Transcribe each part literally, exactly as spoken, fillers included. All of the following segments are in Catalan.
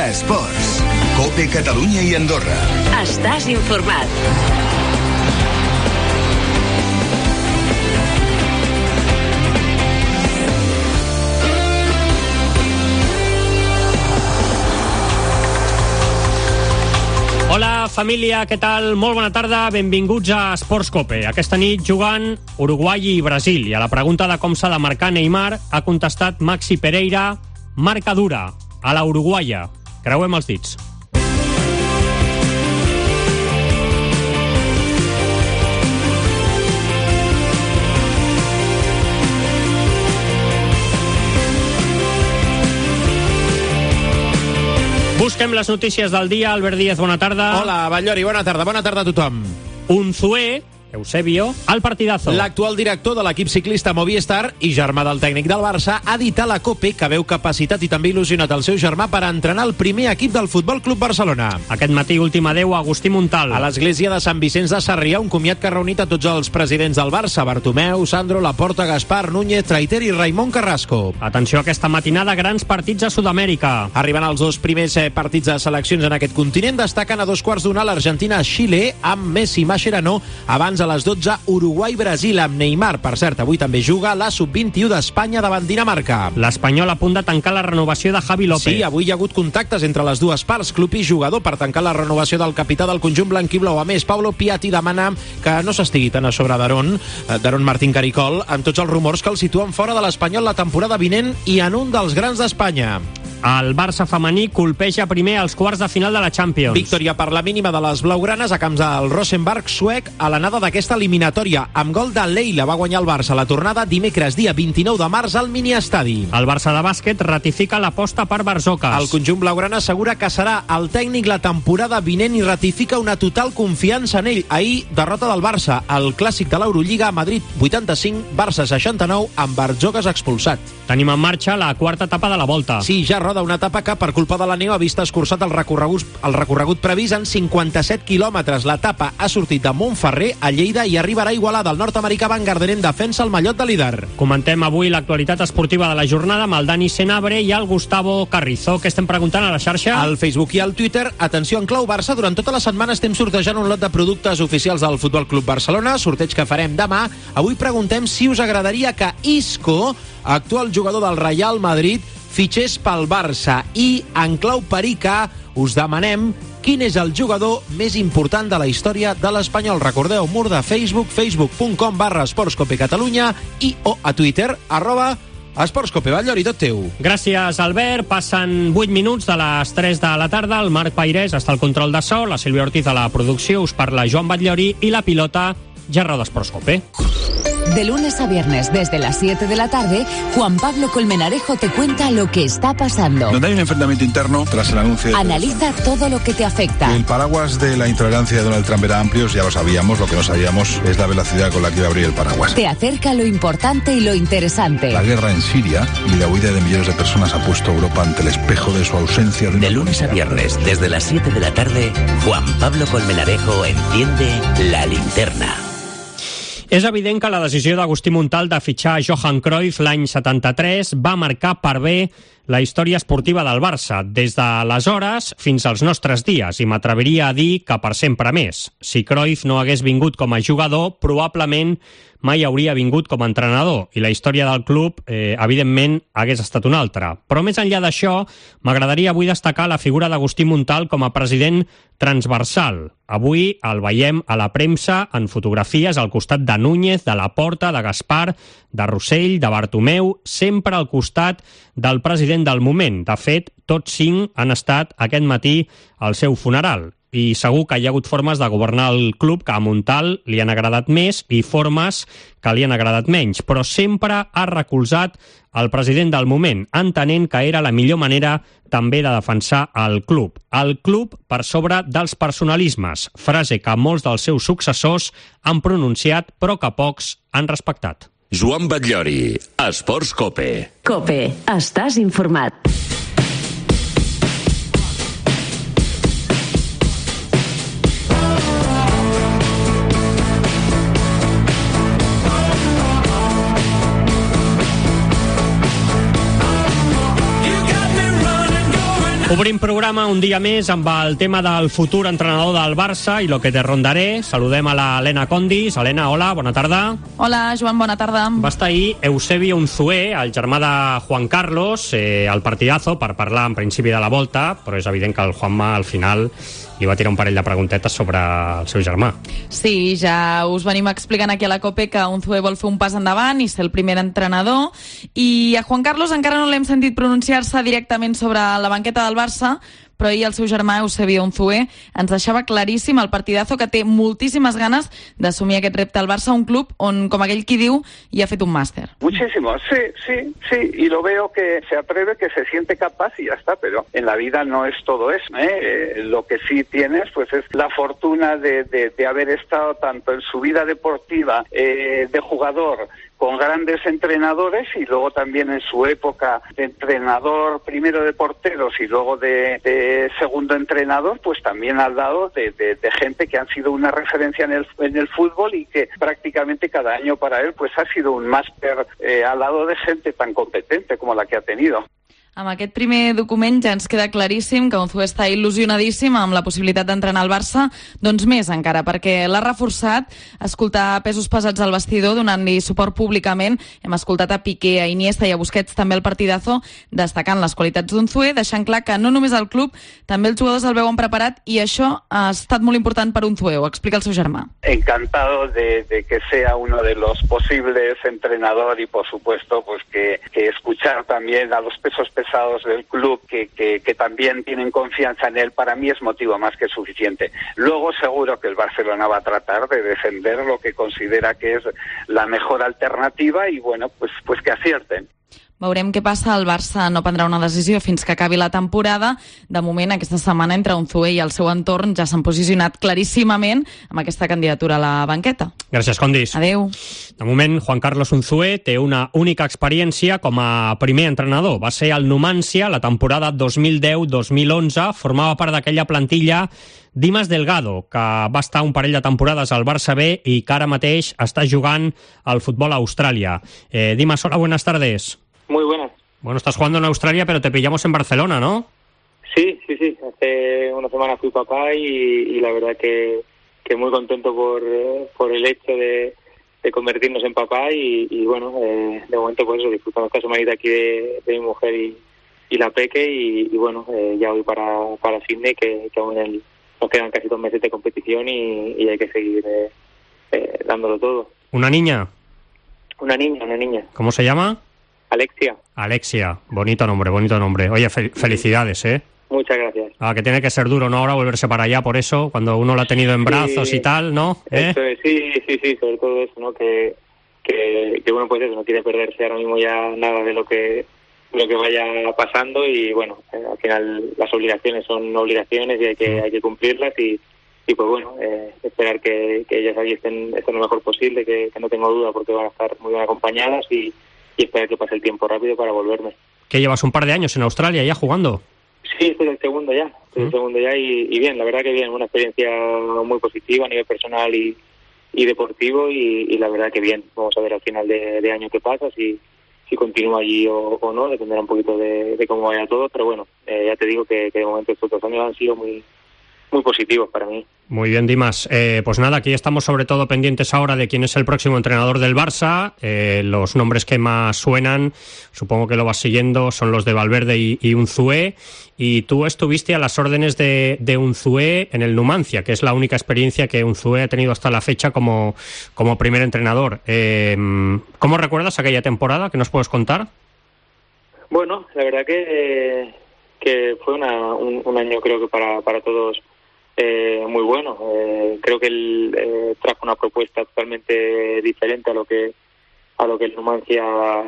Esports. COPE Catalunya i Andorra. Estàs informat. Hola, família, què tal? Molt bona tarda, benvinguts a Esports COPE. Aquesta nit jugant Uruguai i Brasil. I a la pregunta de com s'ha de marcar Neymar ha contestat Maxi Pereira: marca dura, a la uruguaia. Creuem els dits. Busquem les notícies del dia. Albert Díaz, bona tarda. Hola, Batllori, bona tarda. Bona tarda a tothom. Unzué, Eusebio, al partidazo. L'actual director de l'equip ciclista Movistar i germà del tècnic del Barça ha dit a la COPE que veu capacitat i també il·lusionat el seu germà per entrenar el primer equip del Futbol Club Barcelona. Aquest matí, últim adeu a Agustí Montal. A l'església de Sant Vicenç de Sarrià, un comiat que ha reunit a tots els presidents del Barça: Bartomeu, Sandro, Laporta, Gaspar, Núñez, Traiter i Raimon Carrasco. Atenció a aquesta matinada, grans partits a Sud-amèrica. Arriben els dos primers eh, partits de seleccions en aquest continent. Destaquen a dos quarts d'una l'Argentina-Xile amb Messi i Mascherano. Abans, a les dotze, Uruguai-Brasil amb Neymar. Per cert, avui també juga la sub vint i u d'Espanya davant Dinamarca. L'Espanyol a punt de tancar la renovació de Javi López. Sí, avui hi ha hagut contactes entre les dues parts, club i jugador, per tancar la renovació del capità del conjunt blanquiblau. A més, Pablo Piatti demana que no s'estigui tan a sobre d'Aron, d'Aron Martín Caricol, amb tots els rumors que el situen fora de l'Espanyol la temporada vinent i en un dels grans d'Espanya. El Barça femení colpeja primer als quarts de final de la Champions. Victòria per la mínima de les blaugranes a camps del Rosenborg suec a l'anada d'aquesta eliminatòria. Amb gol de Leila va guanyar el Barça la tornada dimecres dia vint-i-nou de març al miniestadi. El Barça de bàsquet ratifica l'aposta per Barzocas. El conjunt blaugrana assegura que serà el tècnic la temporada vinent i ratifica una total confiança en ell. Ahir, derrota del Barça al clàssic de l'Eurolliga a Madrid vuitanta-cinc, Barça seixanta-nou, amb Barzocas expulsat. Tenim en marxa la quarta etapa de la Volta. Sí, ja roda una etapa que per culpa de la neu ha vist escurçat el recorregut, el recorregut previst en cinquanta-set quilòmetres. L'etapa ha sortit de Montferrer a Lleida i arribarà a Igualada. El nord-americà Van Garderen defensa el mallot de líder. Comentem avui l'actualitat esportiva de la jornada amb el Dani Senabre i el Gustavo Carrizo. Què estem preguntant a la xarxa? Al Facebook i al Twitter. Atenció, en clau Barça, durant tota la setmana estem sortejant un lot de productes oficials del Futbol Club Barcelona, sorteig que farem demà. Avui preguntem si us agradaria que Isco, actual jugador del Real Madrid, fitxés pel Barça. I en clau Perica us demanem quin és el jugador més important de la història de l'Espanyol. Recordeu, mur de Facebook, facebook.com barra esportscope Catalunya i o a Twitter, arroba esportscope. Batllori, tot teu. Gràcies, Albert. Passen vuit minuts de les tres de la tarda. El Marc Pairés està al control de so, la Sílvia Ortiz a la producció, us parla Joan Batllori i la pilota Gerardo Esportscope. De lunes a viernes, desde las siete de la tarde, Juan Pablo Colmenarejo te cuenta lo que está pasando. Donde hay un enfrentamiento interno tras el anuncio de... Analiza todo lo que te afecta. El paraguas de la intolerancia de Donald Trump era amplio, ya lo sabíamos. Lo que no sabíamos es la velocidad con la que iba a abrir el paraguas. Te acerca lo importante y lo interesante. La guerra en Siria y la huida de millones de personas ha puesto a Europa ante el espejo de su ausencia. De, de lunes a viernes, desde las siete de la tarde, Juan Pablo Colmenarejo enciende la linterna. És evident que la decisió d'Agustí Montal de fitxar Johan Cruyff l'any setanta-tres va marcar per bé la història esportiva del Barça, des d'aleshores fins als nostres dies, i m'atreviria a dir que per sempre més. Si Cruyff no hagués vingut com a jugador, probablement mai hauria vingut com a entrenador, i la història del club, eh, evidentment, hagués estat una altra. Però més enllà d'això, m'agradaria avui destacar la figura d'Agustí Montal com a president transversal. Avui el veiem a la premsa en fotografies al costat de Núñez, de Laporta, de Gaspar, de Rossell, de Bartomeu, sempre al costat del president del moment. De fet, tots cinc han estat aquest matí al seu funeral. I segur que hi ha hagut formes de governar el club que a Montal li han agradat més i formes que li han agradat menys, però sempre ha recolzat el president del moment, entenent que era la millor manera també de defensar el club. El club per sobre dels personalismes, frase que molts dels seus successors han pronunciat però que pocs han respectat. Joan Batllori, Esports COPE. COPE, estàs informat. Obrim programa un dia més amb el tema del futur entrenador del Barça i lo que te rondaré. Saludem a la Helena Condis. Helena, hola, bona tarda. Hola, Joan, bona tarda. Va estar ahir Eusebio Unzué, el germà de Juan Carlos, eh, al partidazo per parlar en principi de la volta, però és evident que el Juanma al final li va tirar un parell de preguntetes sobre el seu germà. Sí, ja us venim explicant aquí a la COPE que Unzué vol fer un pas endavant i ser el primer entrenador, i a Juan Carlos encara no l'hem sentit pronunciar-se directament sobre la banqueta del Barça, però ahir el seu germà Eusebio Unzué ens deixava claríssim el partidazo que té moltíssimes ganes d'assumir aquest repte al Barça, un club on, com aquell qui diu, hi ha fet un màster. Muchísimo, sí, sí, sí, y lo veo que se atreve, que se siente capaz y ya está, pero en la vida no es todo eso, ¿eh? Eh, lo que sí tienes pues es la fortuna de, de, de haber estado tanto en su vida deportiva eh, de jugador con grandes entrenadores y luego también en su época de entrenador, primero de porteros y luego de, de segundo entrenador, pues también al lado de, de, de gente que han sido una referencia en el, en el fútbol y que prácticamente cada año para él pues ha sido un máster eh, al lado de gente tan competente como la que ha tenido. Amb aquest primer document ja ens queda claríssim que Unzué està il·lusionadíssim amb la possibilitat d'entrenar al Barça, doncs més encara, perquè l'ha reforçat, escoltar pesos pesats al vestidor, donant-li suport públicament. Hem escoltat a Piqué, a Iniesta i a Busquets també al partidazo, destacant les qualitats d'Unzué, deixant clar que no només el club, també els jugadors el veuen preparat, i això ha estat molt important per Unzué. Ho explica el seu germà. Encantado de, de que sea uno de los posibles entrenador y por supuesto pues que, que escuchar también a los pesos pesados del club que, que, que también tienen confianza en él, para mí es motivo más que suficiente. Luego seguro que el Barcelona va a tratar de defender lo que considera que es la mejor alternativa y bueno, pues, pues que acierten. Veurem què passa. El Barça no prendrà una decisió fins que acabi la temporada. De moment, aquesta setmana, entre Unzué i el seu entorn ja s'han posicionat claríssimament amb aquesta candidatura a la banqueta. Gràcies, Condis. Adéu. De moment, Juan Carlos Unzué té una única experiència com a primer entrenador. Va ser al Numancia la temporada dos mil deu dos mil onze. Formava part d'aquella plantilla Dimas Delgado, que va estar un parell de temporades al Barça B i que ara mateix està jugant al futbol a Austràlia. Eh, Dimas, hola, buenas tardes. Muy buenas. Bueno, estás jugando en Australia, pero te pillamos en Barcelona, ¿no? Sí, sí, sí. Hace una semana fui papá y, y la verdad que, que muy contento por, por el hecho de, de convertirnos en papá y, y bueno, eh, de momento pues eso, disfrutando esta semanita aquí de, de mi mujer y, y la peque y, y bueno, eh, ya voy para, para Sydney, que, que aún el, nos quedan casi dos meses de competición y, y hay que seguir eh, eh, dándolo todo. ¿Una niña? Una niña, una niña. ¿Cómo se llama? Alexia. Alexia, bonito nombre, bonito nombre. Oye, fel- felicidades, ¿eh? Muchas gracias. Ah, que tiene que ser duro, ¿no? Ahora volverse para allá, por eso, cuando uno lo ha tenido en brazos sí, y tal, ¿no? ¿Eh? Eso es, sí, sí, sí, sobre todo eso, ¿no? Que, que, que bueno, pues eso, no quiere perderse ahora mismo ya nada de lo que lo que vaya pasando y bueno, eh, al final las obligaciones son obligaciones y hay que, hay que cumplirlas y, y pues bueno, eh, esperar que, que ellas ahí estén, estén lo mejor posible, que, que no tengo duda porque van a estar muy bien acompañadas y y esperar que pase el tiempo rápido para volverme. ¿Que llevas un par de años en Australia ya jugando? Sí, estoy el segundo ya, estoy el segundo ya y, y bien, la verdad que bien, una experiencia muy positiva a nivel personal y, y deportivo y, y la verdad que bien. Vamos a ver al final de, de año qué pasa, si, si continúo allí o, o no, dependerá un poquito de, de cómo vaya todo, pero bueno, eh, ya te digo que, que de momento estos dos años han sido muy muy positivos para mí. Muy bien, Dimas. Eh, pues nada, aquí estamos sobre todo pendientes ahora de quién es el próximo entrenador del Barça. Eh, los nombres que más suenan, supongo que lo vas siguiendo, son los de Valverde y, y Unzué. Y tú estuviste a las órdenes de, de Unzué en el Numancia, que es la única experiencia que Unzué ha tenido hasta la fecha como, como primer entrenador. Eh, ¿Cómo recuerdas aquella temporada? ¿Qué nos puedes contar? Bueno, la verdad que, que fue una, un, un año creo que para, para todos Eh, muy bueno. Eh, creo que él eh, trajo una propuesta totalmente diferente a lo que a lo que el Numancia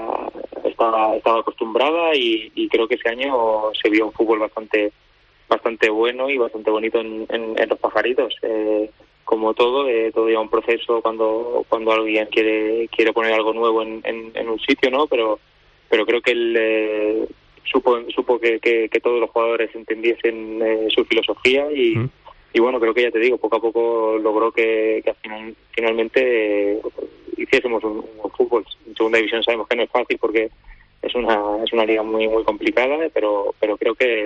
estaba estaba acostumbrada y, y creo que ese año se vio un fútbol bastante bastante bueno y bastante bonito en, en, en los pajaritos. Eh, como todo, eh, todo lleva un proceso cuando cuando alguien quiere quiere poner algo nuevo en, en, en un sitio, ¿no? Pero pero creo que él eh, supo supo que, que, que todos los jugadores entendiesen eh, su filosofía y mm. Y bueno, creo que ya te digo, poco a poco logró que, que al final, finalmente eh, hiciésemos un, un fútbol. En segunda división sabemos que no es fácil porque es una es una liga muy muy complicada, pero pero creo que,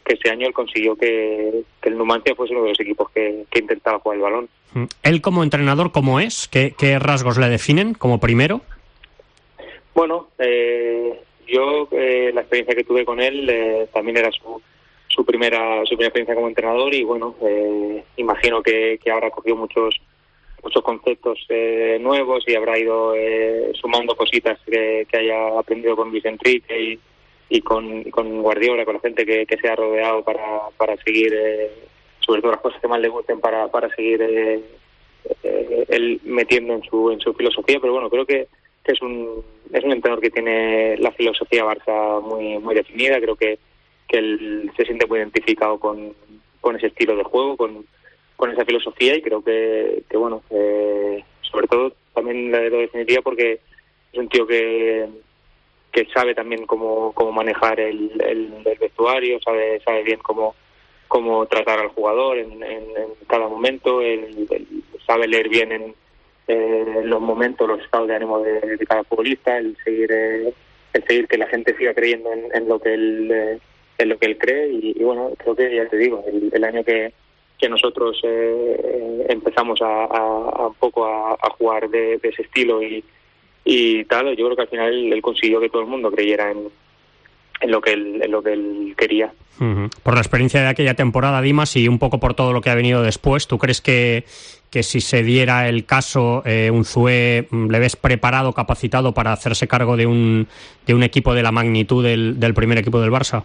que ese año él consiguió que, que el Numancia fuese uno de los equipos que, que intentaba jugar el balón. ¿Él como entrenador cómo es? ¿Qué, qué rasgos le definen como primero? Bueno, eh, yo eh, la experiencia que tuve con él eh, también era su, su primera su primera experiencia como entrenador y bueno, eh, imagino que, que habrá cogido muchos muchos conceptos eh, nuevos y habrá ido eh, sumando cositas que, que haya aprendido con Luis Enrique y, y, con, y con Guardiola, con la gente que, que se ha rodeado para, para seguir, eh, sobre todo las cosas que más le gusten, para, para seguir eh, eh, él metiendo en su en su filosofía. Pero bueno, creo que, que es un es un entrenador que tiene la filosofía Barça muy muy definida. Creo que, que él se siente muy identificado con, con ese estilo de juego, con con esa filosofía y creo que, que bueno, eh, sobre todo también lo definiría porque es un tío que que sabe también cómo, cómo manejar el, el, el vestuario, sabe sabe bien cómo cómo tratar al jugador en, en, en cada momento, él, él sabe leer bien en eh, los momentos, los estados de ánimo de, de cada futbolista, el seguir eh, el seguir que la gente siga creyendo en, en lo que él eh, en lo que él cree y, y bueno, creo que ya te digo, el, el año que que nosotros eh, empezamos a, a, a un poco a, a jugar de, de ese estilo y, y tal, yo creo que al final él, él consiguió que todo el mundo creyera en, en lo que él, en lo que él quería. Uh-huh. Por la experiencia de aquella temporada, Dimas, y un poco por todo lo que ha venido después, ¿tú crees que, que si se diera el caso, eh, Unzué le ves preparado, capacitado para hacerse cargo de un, de un equipo de la magnitud del, del primer equipo del Barça?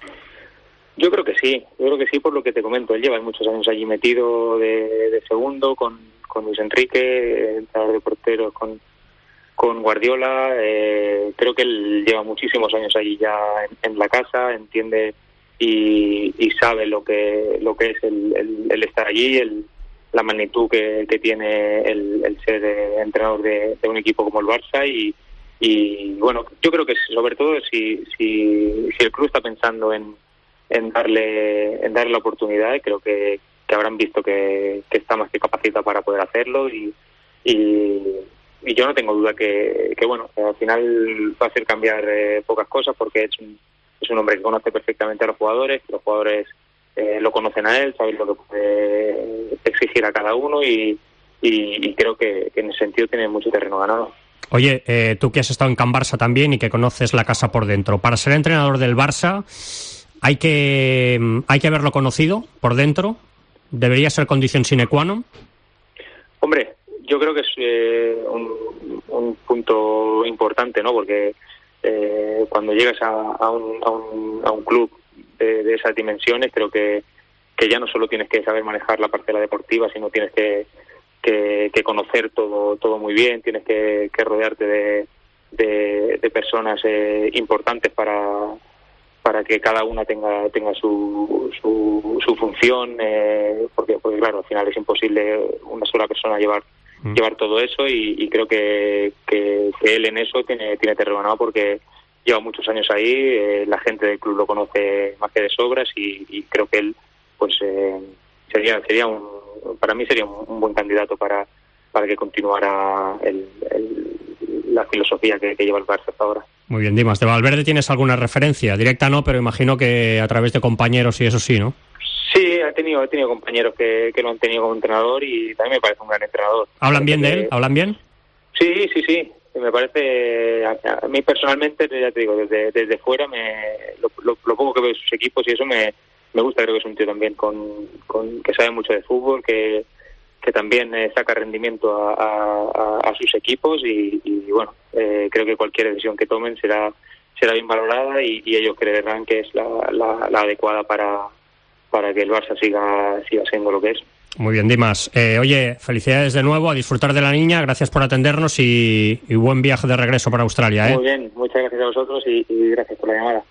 Yo creo que sí, yo creo que sí por lo que te comento. Él lleva muchos años allí metido de, de segundo con, con Luis Enrique, entrenador de porteros con, con Guardiola. Eh, creo que él lleva muchísimos años allí ya en, en la casa, entiende y, y sabe lo que lo que es el, el, el estar allí, el, la magnitud que, que tiene el, el ser eh, entrenador de, de un equipo como el Barça y, y bueno, yo creo que sobre todo si, si, si el club está pensando en en darle en darle la oportunidad, creo que, que habrán visto que, que está más que capacitado para poder hacerlo y, y, y yo no tengo duda que, que bueno, al final va a hacer cambiar eh, pocas cosas porque es un, es un hombre que conoce perfectamente a los jugadores, los jugadores eh, lo conocen a él, saben lo que puede exigir a cada uno y, y, y creo que, que en ese sentido tiene mucho terreno ganado. Oye, eh, tú que has estado en Can Barça también y que conoces la casa por dentro, para ser entrenador del Barça ¿Hay que hay que haberlo conocido por dentro? ¿Debería ser condición sine qua non? Hombre, yo creo que es eh, un, un punto importante, ¿no? Porque eh, cuando llegas a, a, un, a, un, a un club de, de esas dimensiones, creo que, que ya no solo tienes que saber manejar la parcela deportiva, sino tienes que, que, que conocer todo todo muy bien, tienes que, que rodearte de, de, de personas eh, importantes para... para que cada una tenga tenga su su, su función, eh, porque porque claro, al final es imposible una sola persona llevar mm. llevar todo eso y, y creo que, que, que él en eso tiene tiene terreno ganado porque lleva muchos años ahí, eh, la gente del club lo conoce más que de sobras y, y creo que él pues eh, sería sería un para mí sería un, un buen candidato para para que continuara el, el, la filosofía que, que lleva el Barça hasta ahora. Muy bien, Dimas. ¿De Valverde tienes alguna referencia? Directa no, pero imagino que a través de compañeros y eso sí, ¿no? Sí, he tenido, he tenido compañeros que, que lo han tenido como entrenador y también me parece un gran entrenador. ¿Hablan bien que, de él? ¿Hablan bien? Sí, sí, sí. Me parece, a, a mí personalmente, ya te digo, desde desde fuera, me lo, lo, lo poco que veo de sus equipos y eso me, me gusta. Creo que es un tío también con, con que sabe mucho de fútbol, que que también eh, saca rendimiento a, a, a sus equipos y, y bueno, eh, creo que cualquier decisión que tomen será será bien valorada y, y ellos creerán que es la, la, la adecuada para, para que el Barça siga siga siendo lo que es. Muy bien, Dimas. Eh, oye, felicidades de nuevo, a disfrutar de la niña, gracias por atendernos y, y buen viaje de regreso para Australia. ¿eh? Muy bien, muchas gracias a vosotros y, y gracias por la llamada.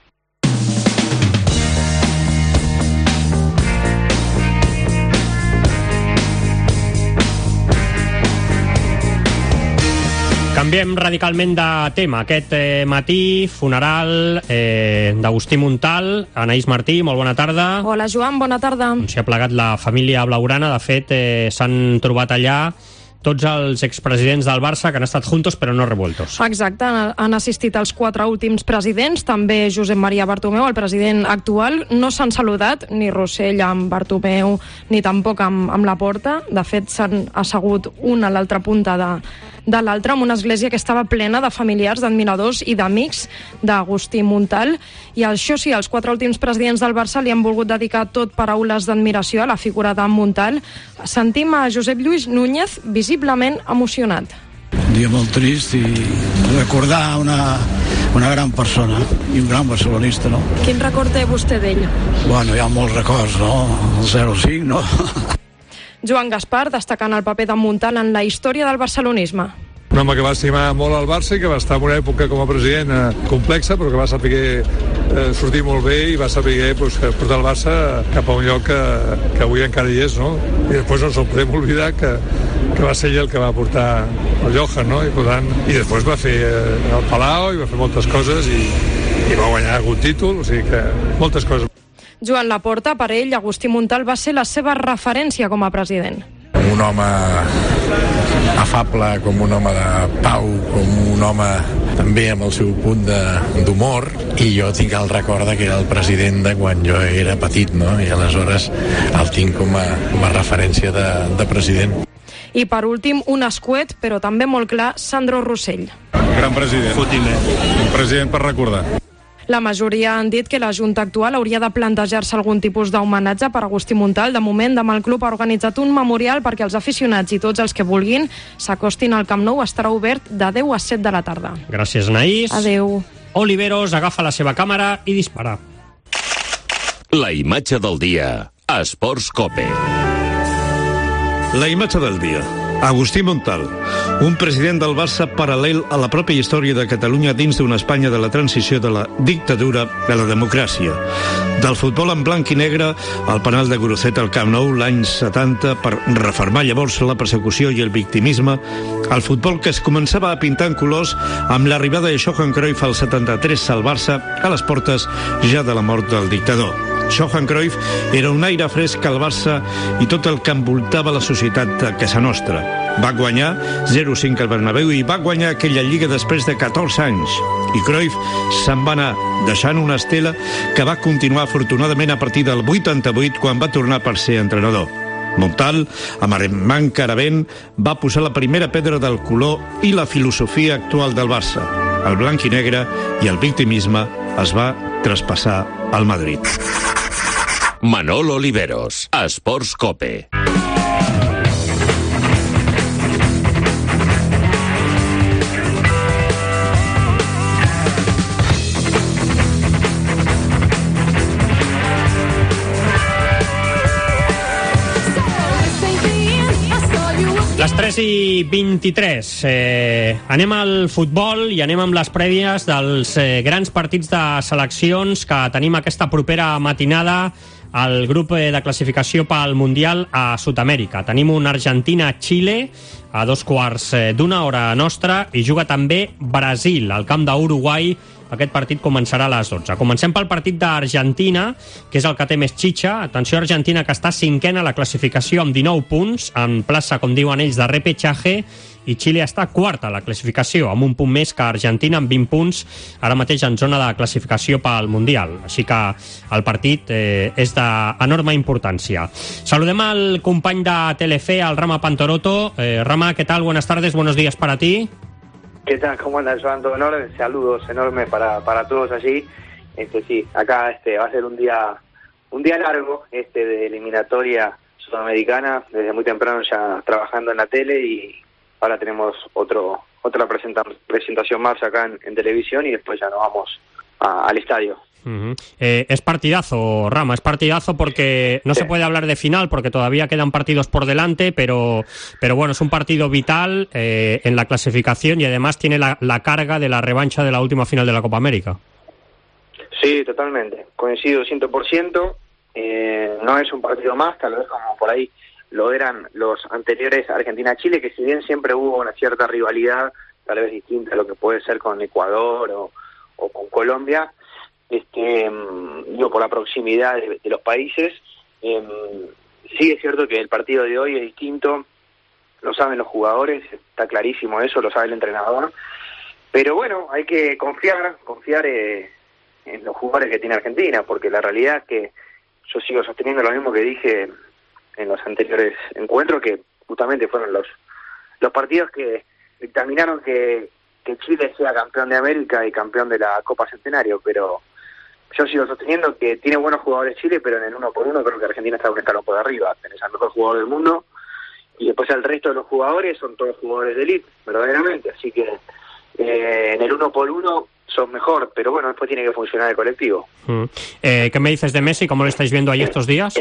Canviem radicalment de tema. Aquest eh, matí, funeral eh, d'Agustí Montal. Anaïs Martí, molt bona tarda. Hola, Joan, bona tarda. S'hi ha plegat la família blaugrana. De fet, eh, s'han trobat allà tots els expresidents del Barça que han estat juntos però no revueltos. Exacte, han assistit els quatre últims presidents, també Josep Maria Bartomeu, el president actual. No s'han saludat ni Rossell amb Bartomeu ni tampoc amb, amb Laporta. De fet, s'han assegut un a l'altra punta de, de l'altra, en una església que estava plena de familiars, d'admiradors i d'amics d'Agustí Montal. I això sí, els quatre últims presidents del Barça li han volgut dedicar tot paraules d'admiració a la figura de Montal. Sentim a Josep Lluís Núñez visiblement emocionat. Un dia molt trist i recordar una, una gran persona i un gran barcelonista, no? Quin record té vostè d'ell? Bueno, hi ha molts records, no? El zero cinc, no? Joan Gaspar, destacant el paper de Montal en la història del barcelonisme. Un home que va estimar molt el Barça i que va estar en una època com a president eh, complexa, però que va saber eh, sortir molt bé i va saber pues, portar el Barça cap a un lloc que, que avui encara hi és, no? I després no ens ho podem oblidar que, que va ser ell el que va portar el Johan, no? I, per tant, i després va fer eh, el Palau i va fer moltes coses i, i va guanyar algun títol, o sigui que moltes coses. Joan Laporta, per ell, Agustí Montal va ser la seva referència com a president. Un home afable, com un home de pau, com un home també amb el seu punt d'humor, i jo tinc el record que era el president de quan jo era petit, no? I aleshores el tinc com a, com a referència de, de president. I per últim, un escuet, però també molt clar, Sandro Rossell. Gran president. Fotime. Un president per recordar. La majoria han dit que la Junta actual hauria de plantejar-se algun tipus d'homenatge per Agustí Montal. De moment, demà el club ha organitzat un memorial perquè els aficionats i tots els que vulguin s'acostin al Camp Nou. Estarà obert de deu a set de la tarda. Gràcies, Naís. Adeu. Oliveros agafa la seva càmera i dispara. La imatge del dia a Esports Cope. La imatge del dia. Agustí Montal, un president del Barça paral·lel a la pròpia història de Catalunya dins d'una Espanya de la transició de la dictadura a la democràcia. Del futbol en blanc i negre al penal de Guruceta al Camp Nou l'any setanta per reformar llavors la persecució i el victimisme, al futbol que es començava a pintar en colors amb l'arribada de Johan Cruyff al setanta-tres al Barça a les portes ja de la mort del dictador. Johan Cruyff era un aire fresc al Barça i tot el que envoltava la societat de casa nostra. Va guanyar zero cinc al Bernabéu i va guanyar aquella lliga després de catorze anys. I Cruyff se'n va anar, deixant una estela que va continuar afortunadament a partir del vuitanta-vuit, quan va tornar per ser entrenador. Montal, amb Armand Caravent, va posar la primera pedra del color i la filosofia actual del Barça. El blanc i negre i el victimisme es va traspassar al Madrid. Manol Oliveros, Esports Cope. Les tres i vint-i-tres. Eh, anem al futbol i anem amb les prèvies dels eh, grans partits de seleccions que tenim aquesta propera matinada al grup de classificació pel Mundial a Sud-amèrica. Tenim un Argentina-Xile a dos quarts d'una hora nostra i juga també Brasil al camp d'Uruguai. Aquest partit començarà a les dotze. Comencem pel partit d'Argentina, que és el que té més xitxa. Atenció, Argentina, que està cinquena a la classificació amb dinou punts, en plaça, com diuen ells, de repetxaje, i Xile està quarta a la classificació, amb un punt més que Argentina, amb vint punts, ara mateix en zona de classificació pel Mundial. Així que el partit eh, és d'enorme importància. Saludem al company de Telefe, al Rama Pantoroto. Eh, Rama, ¿qué tal? Buenas tardes, buenos días para ti. ¿Qué tal? ¿Cómo andas, Joan? ¿Todo en orden? Saludos enormes para, para todos allí. Este, sí, acá este, va a ser un día un día largo este de eliminatoria sudamericana, desde muy temprano ya trabajando en la tele, y ahora tenemos otro otra presenta, presentación más acá en, en televisión, y después ya nos vamos a, al estadio. Uh-huh. Eh, es partidazo, Rama, es partidazo porque no sí. se puede hablar de final porque todavía quedan partidos por delante, pero, pero bueno, es un partido vital eh, en la clasificación, y además tiene la, la carga de la revancha de la última final de la Copa América. Sí, totalmente, coincido cien por ciento. Eh, no es un partido más, tal vez como por ahí lo eran los anteriores Argentina-Chile, que si bien siempre hubo una cierta rivalidad, tal vez distinta a lo que puede ser con Ecuador o, o con Colombia, Este, digo, por la proximidad de, de los países. Eh, sí es cierto que el partido de hoy es distinto, lo saben los jugadores, está clarísimo eso, lo sabe el entrenador. Pero bueno, hay que confiar, confiar eh, en los jugadores que tiene Argentina, porque la realidad es que yo sigo sosteniendo lo mismo que dije en los anteriores encuentros, que justamente fueron los los partidos que dictaminaron que, que Chile sea campeón de América y campeón de la Copa Centenario, pero yo sigo sosteniendo que tiene buenos jugadores Chile, pero en el uno por uno creo que Argentina está un escalón por arriba, tenés al mejor jugador del mundo, y después el resto de los jugadores son todos jugadores de elite, verdaderamente, así que eh, en el uno por uno son mejor, pero bueno, después tiene que funcionar el colectivo. Mm. Eh, ¿Qué me dices de Messi? ¿Cómo lo estáis viendo ahí estos días?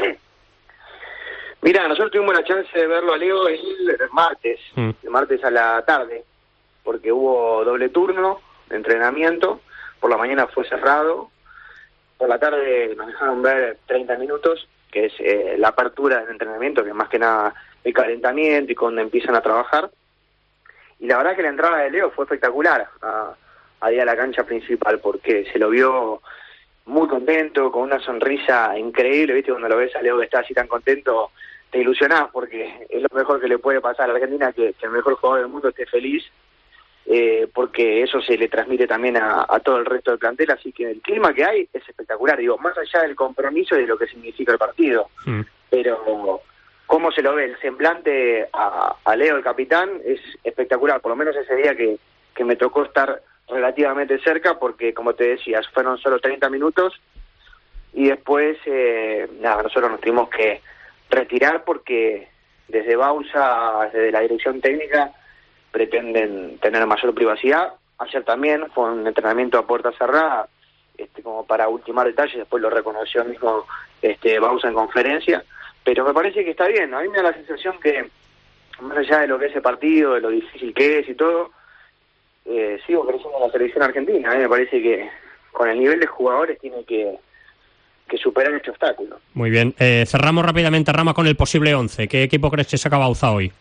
Mira, nosotros tuvimos la chance de verlo a Leo el, el martes, mm. el martes a la tarde, porque hubo doble turno de entrenamiento, por la mañana fue cerrado, por la tarde nos dejaron ver treinta minutos, que es eh, la apertura del entrenamiento, que es más que nada el calentamiento y cuando empiezan a trabajar. Y la verdad que la entrada de Leo fue espectacular a, a ir a la cancha principal, porque se lo vio muy contento, con una sonrisa increíble, ¿viste? Cuando lo ves a Leo que está así tan contento, te ilusionás, porque es lo mejor que le puede pasar a la Argentina, que, que el mejor jugador del mundo esté feliz, eh, porque eso se le transmite también a, a todo el resto del plantel, así que el clima que hay es espectacular, digo, más allá del compromiso y de lo que significa el partido, mm. pero cómo se lo ve el semblante a, a Leo, el capitán, es espectacular, por lo menos ese día que, que me tocó estar relativamente cerca, porque como te decías, fueron solo treinta minutos, y después, eh, nada, nosotros nos tuvimos que retirar porque desde Bausa, desde la dirección técnica, pretenden tener mayor privacidad. Ayer también fue un entrenamiento a puerta cerrada, este, como para ultimar detalles, después lo reconoció mismo este, Bausa en conferencia, pero me parece que está bien. A mí me da la sensación que, más allá de lo que es el partido, de lo difícil que es y todo, eh, sigo creciendo en la selección argentina. A mí me parece que con el nivel de jugadores tiene que, que superar este obstáculo. Muy bien. Eh, cerramos rápidamente, Rama, con el posible once. ¿Qué equipo crees que saca Bauza hoy?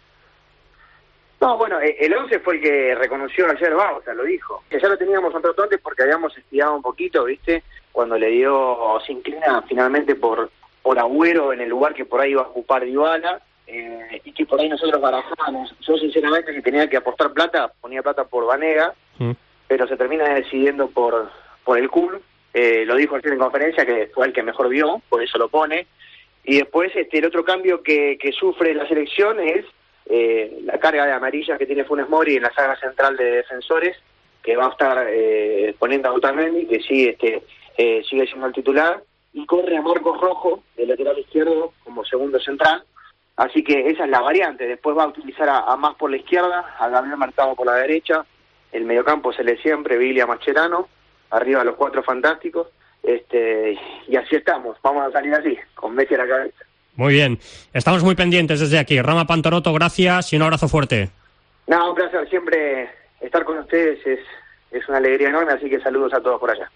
No, bueno, el once fue el que reconoció ayer Bauza, lo dijo. Que ya lo teníamos un rato antes porque habíamos estirado un poquito, ¿viste? Cuando le dio, se inclina finalmente por, por Agüero en el lugar que por ahí iba a ocupar Dybala, eh, y que por ahí nosotros barajábamos. Yo sinceramente, si tenía que apostar plata, ponía plata por Banega, mm. pero se termina decidiendo por, por el Kun. Eh, lo dijo ayer en conferencia, que fue el que mejor vio, por eso lo pone. Y después este el otro cambio que, que sufre la selección es Eh, la carga de amarillas que tiene Funes Mori en la saga central de defensores, que va a estar eh, poniendo a Otamendi, que sigue, este, eh, sigue siendo el titular, y corre a Marcos Rojo, del lateral izquierdo, como segundo central, así que esa es la variante. Después va a utilizar a, a Más por la izquierda, a Gabriel Mercado por la derecha, el mediocampo se le siempre, Biglia, Mascherano, arriba los cuatro fantásticos, este y así estamos, vamos a salir así, con Messi a la cabeza. Muy bien, estamos muy pendientes desde aquí. Rama Pantorotto, gracias y un abrazo fuerte. No, un placer, siempre estar con ustedes es, es una alegría enorme, así que saludos a todos por allá.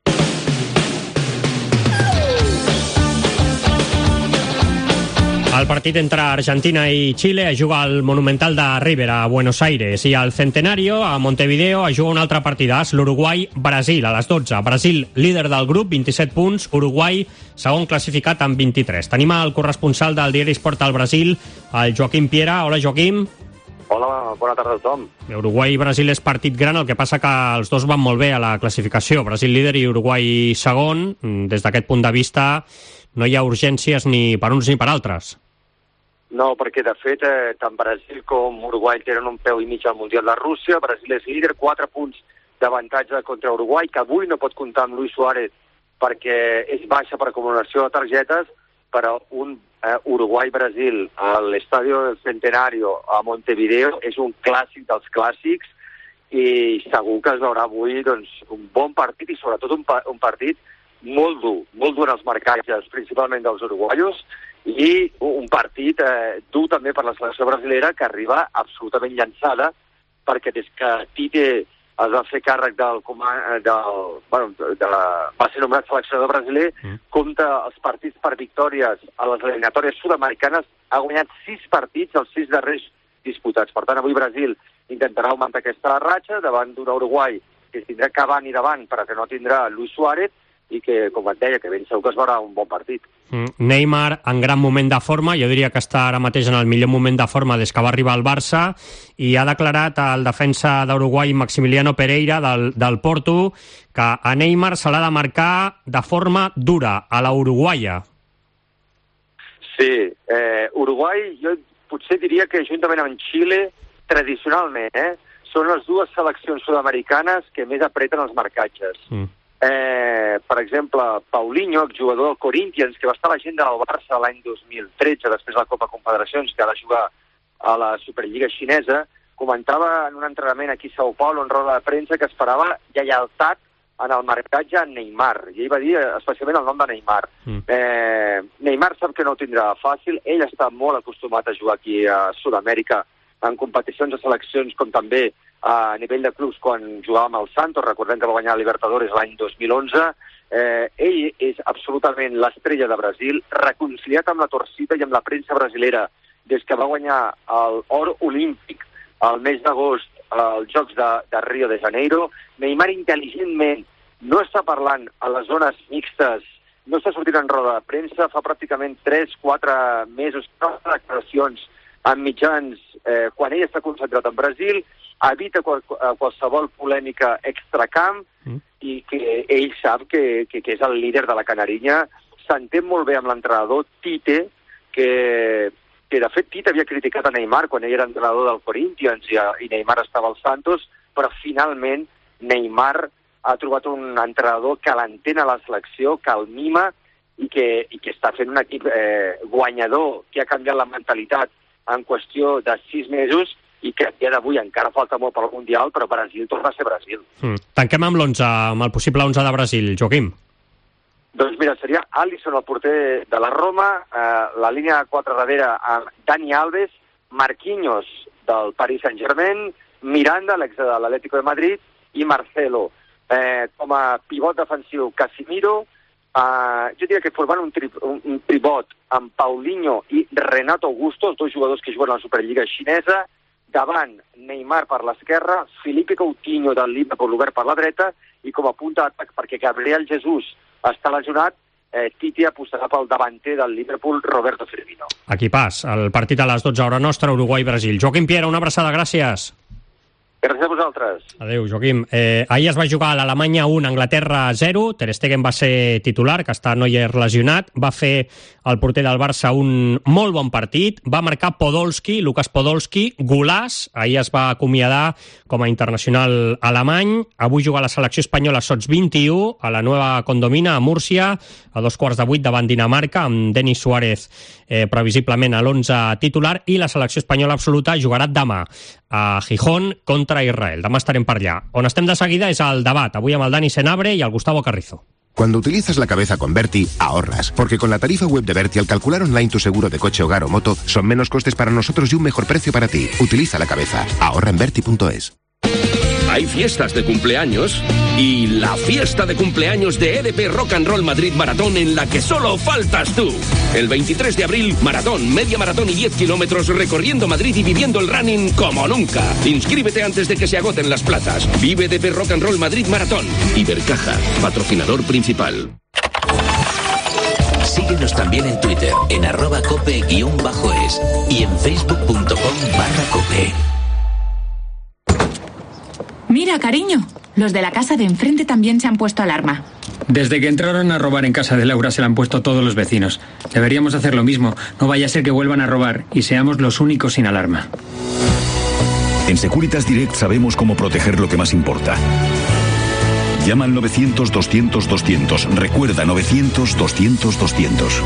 El partit entre Argentina i Xile es juga al Monumental de River, a Buenos Aires, i al Centenario, a Montevideo, es juga una altra partida, l'Uruguai-Brasil, a les dotze. Brasil, líder del grup, vint-i-set punts, Uruguai, segon classificat amb vint-i-tres. Tenim el corresponsal del diari Sport al Brasil, el Joaquim Piera. Hola, Joaquim. Hola, bona tarda a tothom. Uruguai i Brasil és partit gran, el que passa que els dos van molt bé a la classificació. Brasil líder i Uruguai segon. Des d'aquest punt de vista no hi ha urgències ni per uns ni per altres. No, perquè de fet eh, tant Brasil com Uruguai tenen un peu i mig al Mundial de Rússia. Brasil és líder, quatre punts d'avantatge contra Uruguai, que avui no pot comptar amb Luis Suárez perquè és baixa per acumulació de targetes, però un eh, Uruguai-Brasil a l'Estadio del Centenario a Montevideo és un clàssic dels clàssics i segur que es veurà avui doncs, un bon partit i sobretot un, pa un partit molt dur, molt dur en els marcatges, principalment dels uruguaios, i un partit eh, dur també per la selecció brasilera, que arriba absolutament llançada, perquè des que Tite es va fer càrrec del, del, bueno, de la, va ser nomenat seleccionador brasiler, mm. compta els partits per victòries a les eliminatòries sud-americanes, ha guanyat sis partits els sis darrers disputats. Per tant, avui Brasil intentarà augmentar aquesta ratxa davant d'un Uruguai que tindrà Cavani davant, però que no tindrà Luis Suárez, i que, com et deia, que ben segur que es veurà un bon partit. Mm. Neymar en gran moment de forma, jo diria que està ara mateix en el millor moment de forma des que va arribar al Barça, i ha declarat el defensa d'Uruguai Maximiliano Pereira del, del Porto que a Neymar se l'ha de marcar de forma dura, a la uruguaia. Sí, eh, Uruguai jo potser diria que juntament amb Xile, tradicionalment, eh, són les dues seleccions sud-americanes que més apreten els marcatges. Mm. Eh, per exemple, Paulinho, jugador del Corinthians, que va estar a l'agenda del Barça l'any dos mil tretze, després de la Copa Confederacions, que ha de jugar a la Superliga xinesa, comentava en un entrenament aquí a Sao Paulo, en roda de premsa, que esperava lleialtat en el marcatge a Neymar. I ell va dir especialment el nom de Neymar. Mm. Eh, Neymar sap que no ho tindrà fàcil, ell està molt acostumat a jugar aquí a Sud-amèrica en competicions de seleccions, com també a nivell de clubs quan jugava amb el Santos, recordem que va guanyar Libertadores l'any dos mil onze. Eh, ell és absolutament l'estrella de Brasil, reconciliat amb la torcida i amb la premsa brasilera des que va guanyar l'or olímpic al mes d'agost als Jocs de, de Rio de Janeiro. Neymar intel·ligentment no està parlant a les zones mixtes, no està sortint en roda de premsa, fa pràcticament tres quatre mesos, quatre declaracions en mitjans eh, quan ell està concentrat en Brasil, evita qual, qualsevol polèmica extracamp mm. i que ell sap que, que, que és el líder de la Canarinya. S'entén molt bé amb l'entrenador Tite, que, que de fet Tite havia criticat a Neymar quan ell era entrenador del Corinthians i, a, i Neymar estava al Santos, però finalment Neymar ha trobat un entrenador que l'entén a la selecció, que el mima i que, i que està fent un equip eh, guanyador, que ha canviat la mentalitat en qüestió de sis mesos i que a dia d'avui encara falta molt per al Mundial, però Brasil torna a ser Brasil. Mm. Tanquem amb l'onze, amb el possible onze de Brasil. Joaquim. Doncs mira, seria Alisson, el porter de la Roma, eh, la línia de quatre darrere amb Dani Alves, Marquinhos del Paris Saint-Germain, Miranda, l'ex de l'Atlético de Madrid, i Marcelo. Eh, com a pivot defensiu, Casemiro, Uh, jo diria que formant un, tri un, un tribot amb Paulinho i Renato Augusto, els dos jugadors que juguen a la Superliga xinesa, davant Neymar per l'esquerra, Felipe Coutinho del Liverpool obert per la dreta, i com a punta d'atac, perquè Gabriel Jesús està lesionat, eh, Titi apostarà pel davanter del Liverpool, Roberto Firmino. Equipàs, el partit a les dotze hora nostra, Uruguai-Brasil. Joaquim Piera, una abraçada, gràcies. Gràcies a vosaltres. Adéu, Joaquim. Eh, ahir es va jugar a l'Alemanya un, Anglaterra zero. Ter Stegen va ser titular, que està Neuer lesionat. Va fer el porter del Barça un molt bon partit. Va marcar Podolski, Lucas Podolski, golaç. Ahir es va acomiadar com a internacional alemany. Avui juga a la selecció espanyola sots vint-i-u, a la Nueva Condomina, a Múrcia, a dos quarts de vuit davant Dinamarca, amb Denis Suárez eh, previsiblement a l'onze titular, i la selecció espanyola absoluta jugarà demà a Gijón contra Israel. Demà estarem per allà. On estem de seguida és el debat, avui amb el Dani Senabre i el Gustavo Carrizo. Cuando utilizas la cabeza con Berti, ahorras, porque con la tarifa web de Berti al calcular online tu seguro de coche, hogar o moto, son menos costes para nosotros y un mejor precio para ti. Utiliza la cabeza. Ahorra en Berti punto es. Hay fiestas de cumpleaños y la fiesta de cumpleaños de E D P Rock and Roll Madrid Maratón, en la que solo faltas tú. El veintitrés de abril, maratón, media maratón y diez kilómetros recorriendo Madrid y viviendo el running como nunca. Inscríbete antes de que se agoten las plazas. Vive E D P Rock and Roll Madrid Maratón. Ibercaja, patrocinador principal. Síguenos también en Twitter, en arroba cope guión bajo es y en facebook punto com barra cope. Mira, cariño, los de la casa de enfrente también se han puesto alarma. Desde que entraron a robar en casa de Laura se la han puesto todos los vecinos. Deberíamos hacer lo mismo, no vaya a ser que vuelvan a robar y seamos los únicos sin alarma. En Securitas Direct sabemos cómo proteger lo que más importa. Llama al novecientos doscientos doscientos. Recuerda, novecientos doscientos doscientos.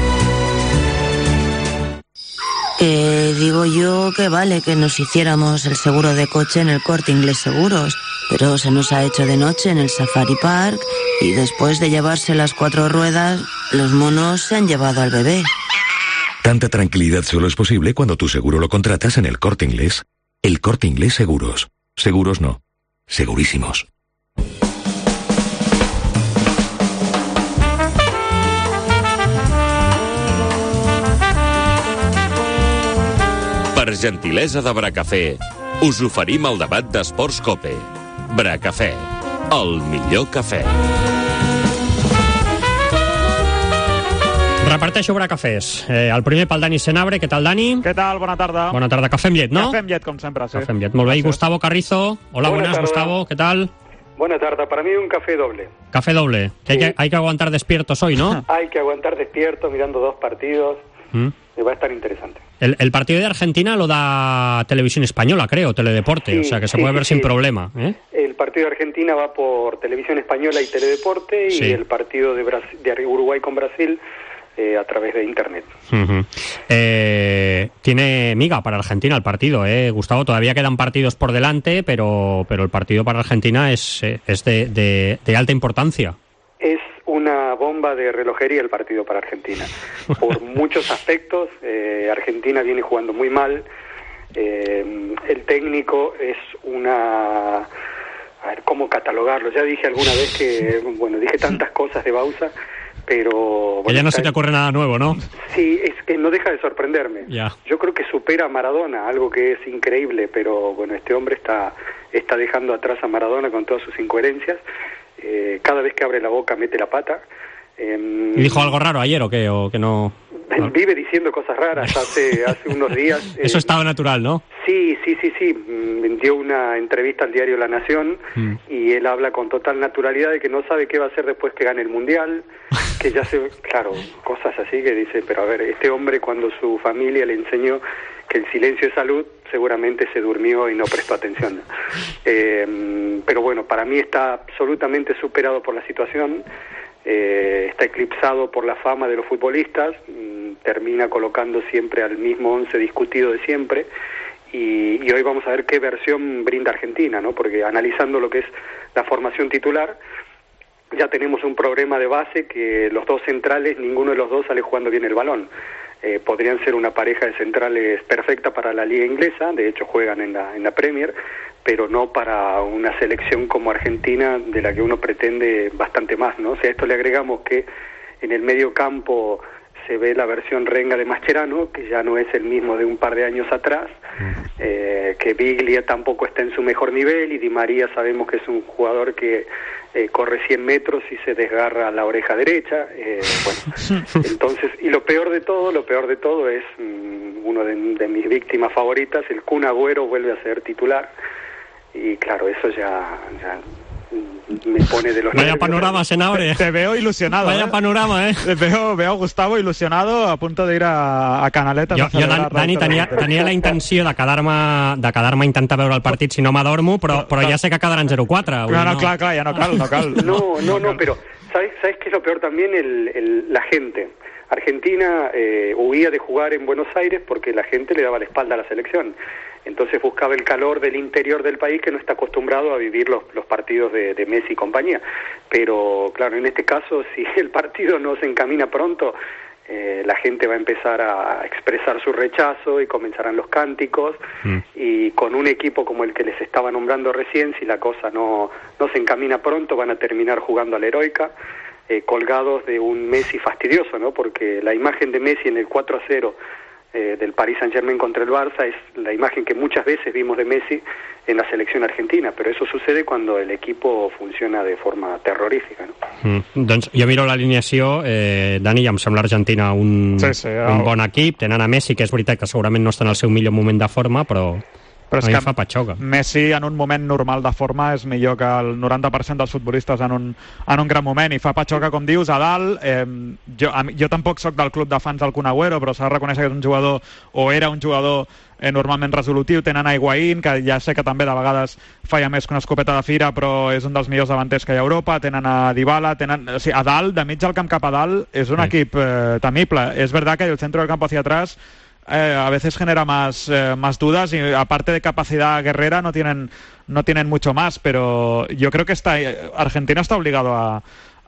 Eh, digo yo que vale que nos hiciéramos el seguro de coche en el Corte Inglés Seguros, pero se nos ha hecho de noche en el Safari Park y después de llevarse las cuatro ruedas, los monos se han llevado al bebé. Tanta tranquilidad solo es posible cuando tu seguro lo contratas en el Corte Inglés. El Corte Inglés Seguros. Seguros no. Segurísimos. Per gentilesa de Bracafé, us oferim el debat d'Esports Cope. Bracafé, el millor cafè. Reparteixo bracafés. Eh, el primer pel Dani Senabre. Què tal, Dani? Què tal? Bona tarda. Bona tarda. Cafè amb llet, no? Cafè amb llet, com sempre, sí. Cafè amb llet. Molt bé. I Gustavo Carrizo. Hola, Buena buenas, tarda. Gustavo. ¿Qué tal? Buena tarde. Para mí un café doble. Café doble. Que hay, que hay que aguantar despiertos hoy, ¿no? Hay que aguantar despierto mirando dos partidos. Mm. Y va a estar interesante. El, el partido de Argentina lo da Televisión Española, creo, Teledeporte. Sí, o sea, que se sí, puede ver sí, sin sí. problema. ¿eh? El partido de Argentina va por Televisión Española y Teledeporte y Sí. el partido de, Bras- de Uruguay con Brasil eh, a través de Internet. Ujú. Eh, tiene miga para Argentina el partido, ¿eh, Gustavo? Todavía quedan partidos por delante, pero, pero el partido para Argentina es, eh, es de, de, de alta importancia. Es una bomba de relojería el partido para Argentina. Por muchos aspectos, eh, Argentina viene jugando muy mal. Eh, el técnico es una... A ver, ¿cómo catalogarlo? Ya dije alguna vez que, bueno, dije tantas cosas de Bausa, pero... Que bueno, ya no está- se te ocurre nada nuevo, ¿no? Sí, es que no deja de sorprenderme. Ya. Yo creo que supera a Maradona, algo que es increíble, pero bueno, este hombre está, está dejando atrás a Maradona con todas sus incoherencias. Eh, cada vez que abre la boca mete la pata. Eh, ¿Y dijo algo raro ayer o qué? ¿O que no? Vive diciendo cosas raras hace, hace unos días. eh, Eso estaba natural, ¿no? Sí, sí, sí, sí. Mm, Dio una entrevista al diario La Nación Mm. y él habla con total naturalidad de que no sabe qué va a hacer después que gane el Mundial, que ya se... Claro, cosas así que dice, pero a ver, este hombre cuando su familia le enseñó que el silencio es salud, seguramente se durmió y no prestó atención. Eh, pero bueno, para mí está absolutamente superado por la situación. Eh, está eclipsado por la fama de los futbolistas, mm, termina colocando siempre al mismo once discutido de siempre y, y hoy vamos a ver qué versión brinda Argentina, ¿no? Porque analizando lo que es la formación titular, ya tenemos un problema de base que los dos centrales, ninguno de los dos sale jugando bien el balón. Eh, podrían ser una pareja de centrales perfecta para la liga inglesa, de hecho juegan en la, en la Premier, pero no para una selección como Argentina, de la que uno pretende bastante más, ¿no? O sea, a esto le agregamos que en el medio campo se ve la versión renga de Mascherano, que ya no es el mismo de un par de años atrás, eh, que Biglia tampoco está en su mejor nivel, y Di María sabemos que es un jugador que eh, corre cien metros y se desgarra la oreja derecha, eh, bueno, entonces, y lo peor de todo, lo peor de todo es mm, uno de, de mis víctimas favoritas, el Kun Agüero vuelve a ser titular, y claro, eso ya, ya me pone de los Vaya nervios. panorama, Senabre. Te veo ilusionado. Vaya ¿eh? panorama, ¿eh? Te veo, veo a Gustavo ilusionado, a punto de ir a, a Canaletes. Jo, a jo celebrar Dani, la tenia, victòria. tenia la intenció de quedar-me de quedar-me a intentar veure el partit si no m'adormo, però, però ja sé que quedaran zero quatre. No, no, clar, clar, ja no cal, no cal. No, no, no, pero ¿sabes, ¿sabes qué es lo peor también? El, el, la gente. Argentina eh, huía de jugar en Buenos Aires porque la gente le daba la espalda a la selección. Entonces buscaba el calor del interior del país que no está acostumbrado a vivir los, los partidos de, de Messi y compañía. Pero claro, en este caso, si el partido no se encamina pronto, eh, la gente va a empezar a expresar su rechazo y comenzarán los cánticos. Mm. Y con un equipo como el que les estaba nombrando recién, si la cosa no, no se encamina pronto, van a terminar jugando a la heroica, eh, colgados de un Messi fastidioso, ¿no? Porque la imagen de Messi en el cuatro a cero eh, del Paris Saint-Germain contra el Barça es la imagen que muchas veces vimos de Messi en la selección argentina, pero eso sucede cuando el equipo funciona de forma terrorífica, ¿no? Mm. Doncs jo miro l'alineació, eh, Dani, i em sembla Argentina un, Sí, sí, un el- bon equip. Tenen a Messi, que és veritat que segurament no està en el seu millor moment de forma, però, Però a és mi que em fa patxoca. Messi en un moment normal de forma és millor que el noranta per cent dels futbolistes en un, en un gran moment, i fa patxoca, com dius, a dalt. Eh, jo, a mi, jo tampoc sóc del club de fans del Kun Agüero, però s'ha de reconèixer que és un jugador, o era un jugador eh, normalment resolutiu. Tenen a Higuaín, que ja sé que també de vegades falla més que una escopeta de fira, però és un dels millors davanters que hi ha a Europa. Tenen a Dybala, tenen, o sigui, a dalt, de mig del camp cap a dalt, és un Sí. equip eh, temible. És verdad que el centro del campo hacia atrás Eh, a veces genera más, eh, más dudas, y aparte de capacidad guerrera no tienen, no tienen mucho más, pero yo creo que está, Argentina está obligado a,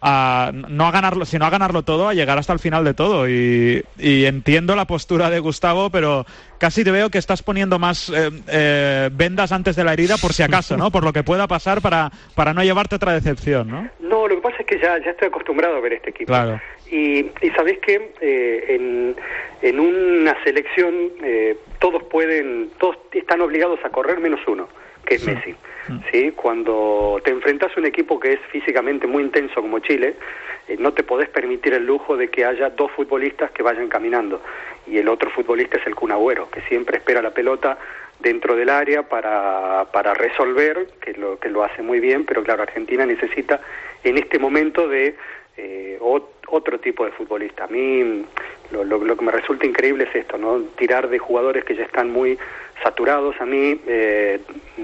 a no a ganarlo, sino a ganarlo todo, a llegar hasta el final de todo, y, y entiendo la postura de Gustavo, pero casi te veo que estás poniendo más eh, eh, vendas antes de la herida por si acaso, ¿no? Por lo que pueda pasar, para, para no llevarte otra decepción, ¿no? No, lo que pasa es que ya, ya estoy acostumbrado a ver este equipo. Claro. Y, y sabés que eh, en, en una selección eh, todos pueden, todos están obligados a correr menos uno, que es Messi. ¿Sí? Cuando te enfrentas a un equipo que es físicamente muy intenso como Chile, eh, no te podés permitir el lujo de que haya dos futbolistas que vayan caminando, y el otro futbolista es el Kun Agüero, que siempre espera la pelota dentro del área para, para resolver, que lo, que lo hace muy bien, pero claro, Argentina necesita en este momento de eh, ot, otro tipo de futbolista. A mí lo, lo, lo que me resulta increíble es esto, ¿no? Tirar de jugadores que ya están muy saturados. A mí eh,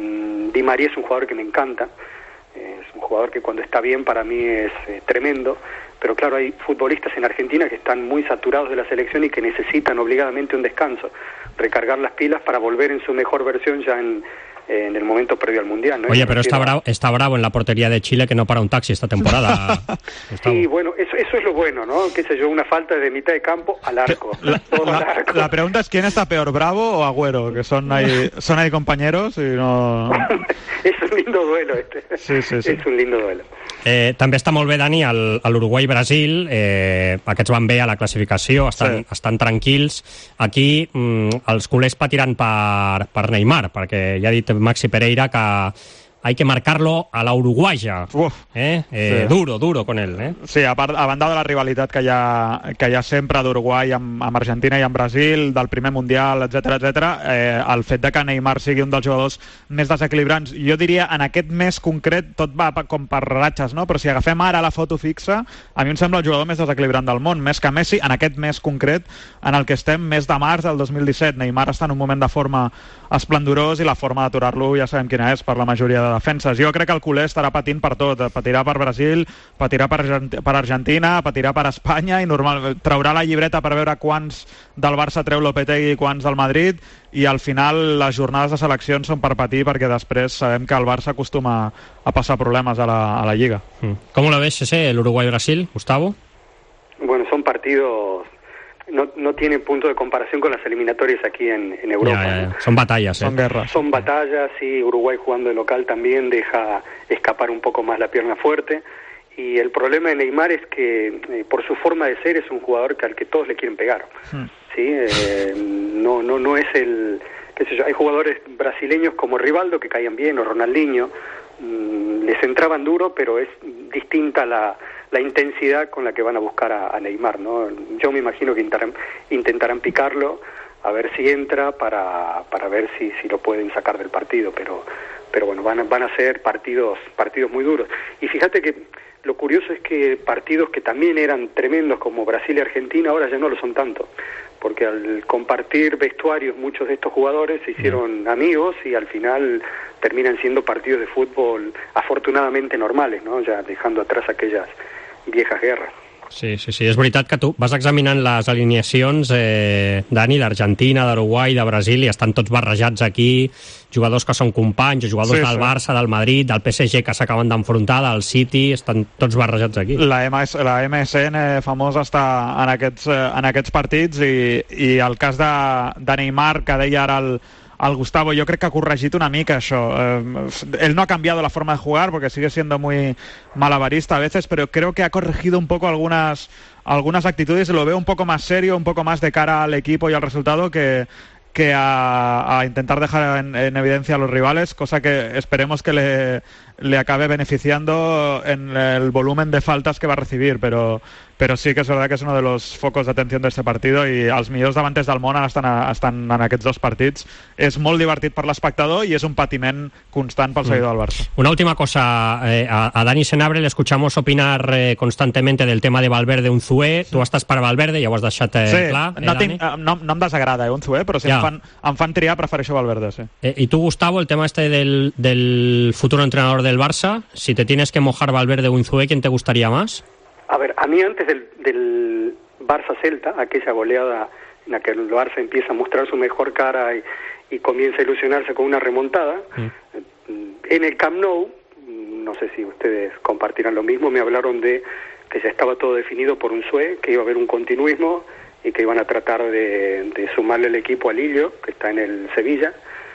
Di María es un jugador que me encanta, eh, es un jugador que cuando está bien para mí es eh, tremendo, pero claro, hay futbolistas en Argentina que están muy saturados de la selección y que necesitan obligadamente un descanso, recargar las pilas para volver en su mejor versión ya en, en el momento previo al Mundial, ¿no? Oye, pero está bravo, está bravo en la portería de Chile, que no para un taxi esta temporada. Sí, bueno, eso, eso es lo bueno, ¿no? Qué sé yo, una falta de mitad de campo al arco. La, la, al arco. La pregunta es, ¿quién está peor, Bravo o Agüero? Que son ahí, son ahí compañeros y no... Es un lindo duelo este. Sí, sí, sí. És un lindo duelo. Eh, també està molt bé, Dani, a l'Uruguai-Brasil. Eh, aquests van bé a la classificació, estan, sí. estan tranquils. Aquí mm, els culers patiran per, per Neymar, perquè ja ha dit Maxi Pereira que hay que marcarlo a la uruguaya. Eh? Eh, sí. Duro, duro con él. Eh? Sí, a, part, a banda de la rivalitat que hi ha, que hi ha sempre d'Uruguai amb, amb Argentina i amb Brasil, del primer Mundial, etcètera, etcètera, eh, el fet de que Neymar sigui un dels jugadors més desequilibrants, jo diria en aquest mes concret tot va com per ratxes, no? Però si agafem ara la foto fixa, a mi em sembla el jugador més desequilibrant del món, més que Messi, en aquest mes concret en el que estem, mes de març del dos mil disset. Neymar està en un moment de forma esplendorós i la forma d'aturar-lo ja sabem quina és per la majoria de defenses. Jo crec que el culer estarà patint per tot, patirà per Brasil, patirà per, Argent per Argentina, patirà per Espanya i normal traurà la llibreta per veure quants del Barça treu Lopetegui i quants del Madrid, i al final les jornades de seleccions són per patir, perquè després sabem que el Barça acostuma a passar problemes a la, a la Lliga. Mm. ¿Cómo lo ves ese, el Uruguay-Brasil, Gustavo? Bueno, son partidos... No, no tiene punto de comparación con las eliminatorias aquí en, en Europa. Ya, ya, ya. Son batallas, son eh. guerras. Son batallas, y Uruguay jugando de local también deja escapar un poco más la pierna fuerte. Y el problema de Neymar es que, eh, por su forma de ser, es un jugador que al que todos le quieren pegar. Hmm. ¿Sí? Eh, no, no, no es el... qué sé yo, hay jugadores brasileños como Rivaldo que caían bien, o Ronaldinho, mmm, les entraban duro, pero es distinta la... la intensidad con la que van a buscar a, a Neymar, ¿no? Yo me imagino que intentarán, intentarán picarlo, a ver si entra, para, para ver si, si lo pueden sacar del partido, pero, pero bueno, van a, van a ser partidos, partidos muy duros. Y fíjate que lo curioso es que partidos que también eran tremendos como Brasil y Argentina ahora ya no lo son tanto, porque al compartir vestuarios muchos de estos jugadores se hicieron amigos y al final terminan siendo partidos de fútbol afortunadamente normales, ¿no? Ya dejando atrás aquellas viejas guerras. Sí, sí, sí. És veritat que tu vas examinant les alineacions, eh, Dani, d'Argentina, d'Uruguai, de Brasil, i estan tots barrejats aquí, jugadors que són companys, jugadors sí, del sí. Barça, del Madrid, del P S G, que s'acaben d'enfrontar, del City, estan tots barrejats aquí. La, M S, la M S N famosa està en aquests, en aquests partits, i, i el cas de, de Neymar, que deia ara el al Gustavo, yo creo que ha corregido una mica eso. Eh, él no ha cambiado la forma de jugar porque sigue siendo muy malabarista a veces, pero creo que ha corregido un poco algunas, algunas actitudes, y lo veo un poco más serio, un poco más de cara al equipo y al resultado que, que a, a intentar dejar en, en evidencia a los rivales, cosa que esperemos que le, le acabe beneficiando en el volumen de faltas que va a recibir, pero... però sí que és veritat que és un dels focos d'atenció d'aquest partit, i els millors davanters del món estan, a, estan en aquests dos partits. És molt divertit per l'espectador i és un patiment constant pel seguidor del Barça. Una última cosa, eh, a, a Dani Senabre le escuchamos opinar eh, constantemente del tema de Valverde Unzué. Tu estàs per Valverde, ja ho has deixat eh, sí, clar. Eh, no, tinc, no, no em desagrada eh, Unzué, però si ja. em, fan, em fan triar prefereixo Valverde, sí. Eh, I tu, Gustavo, el tema este del, del futuro entrenador del Barça, si te tienes que mojar Valverde o Unzué, ¿quién te gustaría más? A ver, a mí antes del, del Barça-Celta, aquella goleada en la que el Barça empieza a mostrar su mejor cara y, y comienza a ilusionarse con una remontada, mm. en el Camp Nou, no sé si ustedes compartirán lo mismo, me hablaron de que ya estaba todo definido por Unzué, que iba a haber un continuismo y que iban a tratar de, de sumarle el equipo a Lillo, que está en el Sevilla,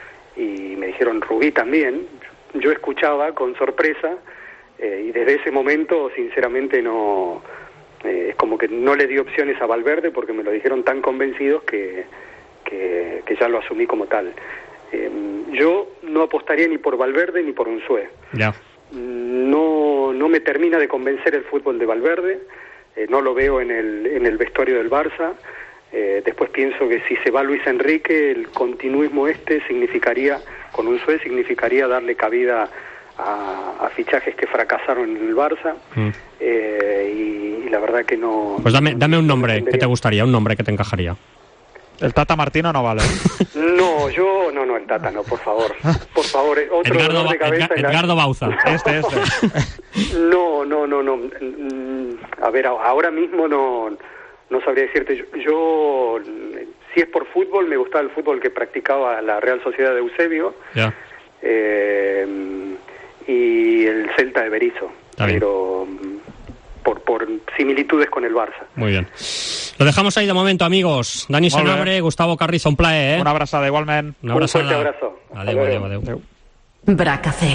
y me dijeron Rubí también. Yo escuchaba con sorpresa, Eh, y desde ese momento, sinceramente, no eh, es como que no le di opciones a Valverde porque me lo dijeron tan convencidos que, que, que ya lo asumí como tal. Eh, yo no apostaría ni por Valverde ni por Unzué. Ya. No, no me termina de convencer el fútbol de Valverde, eh, no lo veo en el, en el vestuario del Barça. Eh, después pienso que si se va Luis Enrique, el continuismo este significaría, con Unzué, significaría darle cabida a, a fichajes que fracasaron en el Barça. Mm. Eh, y, y la verdad que no... Pues dame, dame un nombre que te gustaría, un nombre que te encajaría. El Tata Martino no vale. No, yo... No, no, el Tata no, por favor. Por favor, otro Edgardo, dolor de cabeza. Edgar, Edgardo Bauza. Este, este. No, no, no, no. A ver, ahora mismo no, no sabría decirte. Yo, yo, si es por fútbol, me gustaba el fútbol que practicaba la Real Sociedad de Eusebio. Ya. Eh, y el Celta de Berizzo. Pero... Por, por similitudes con el Barça. Muy bien. Lo dejamos ahí de momento, amigos. Dani Senabre, Gustavo Carrizo, un plaer, eh? Una abraçada, igualment. Una abraçada. Un fuerte abrazo. Adéu, adéu, adéu, adéu. Bracafé.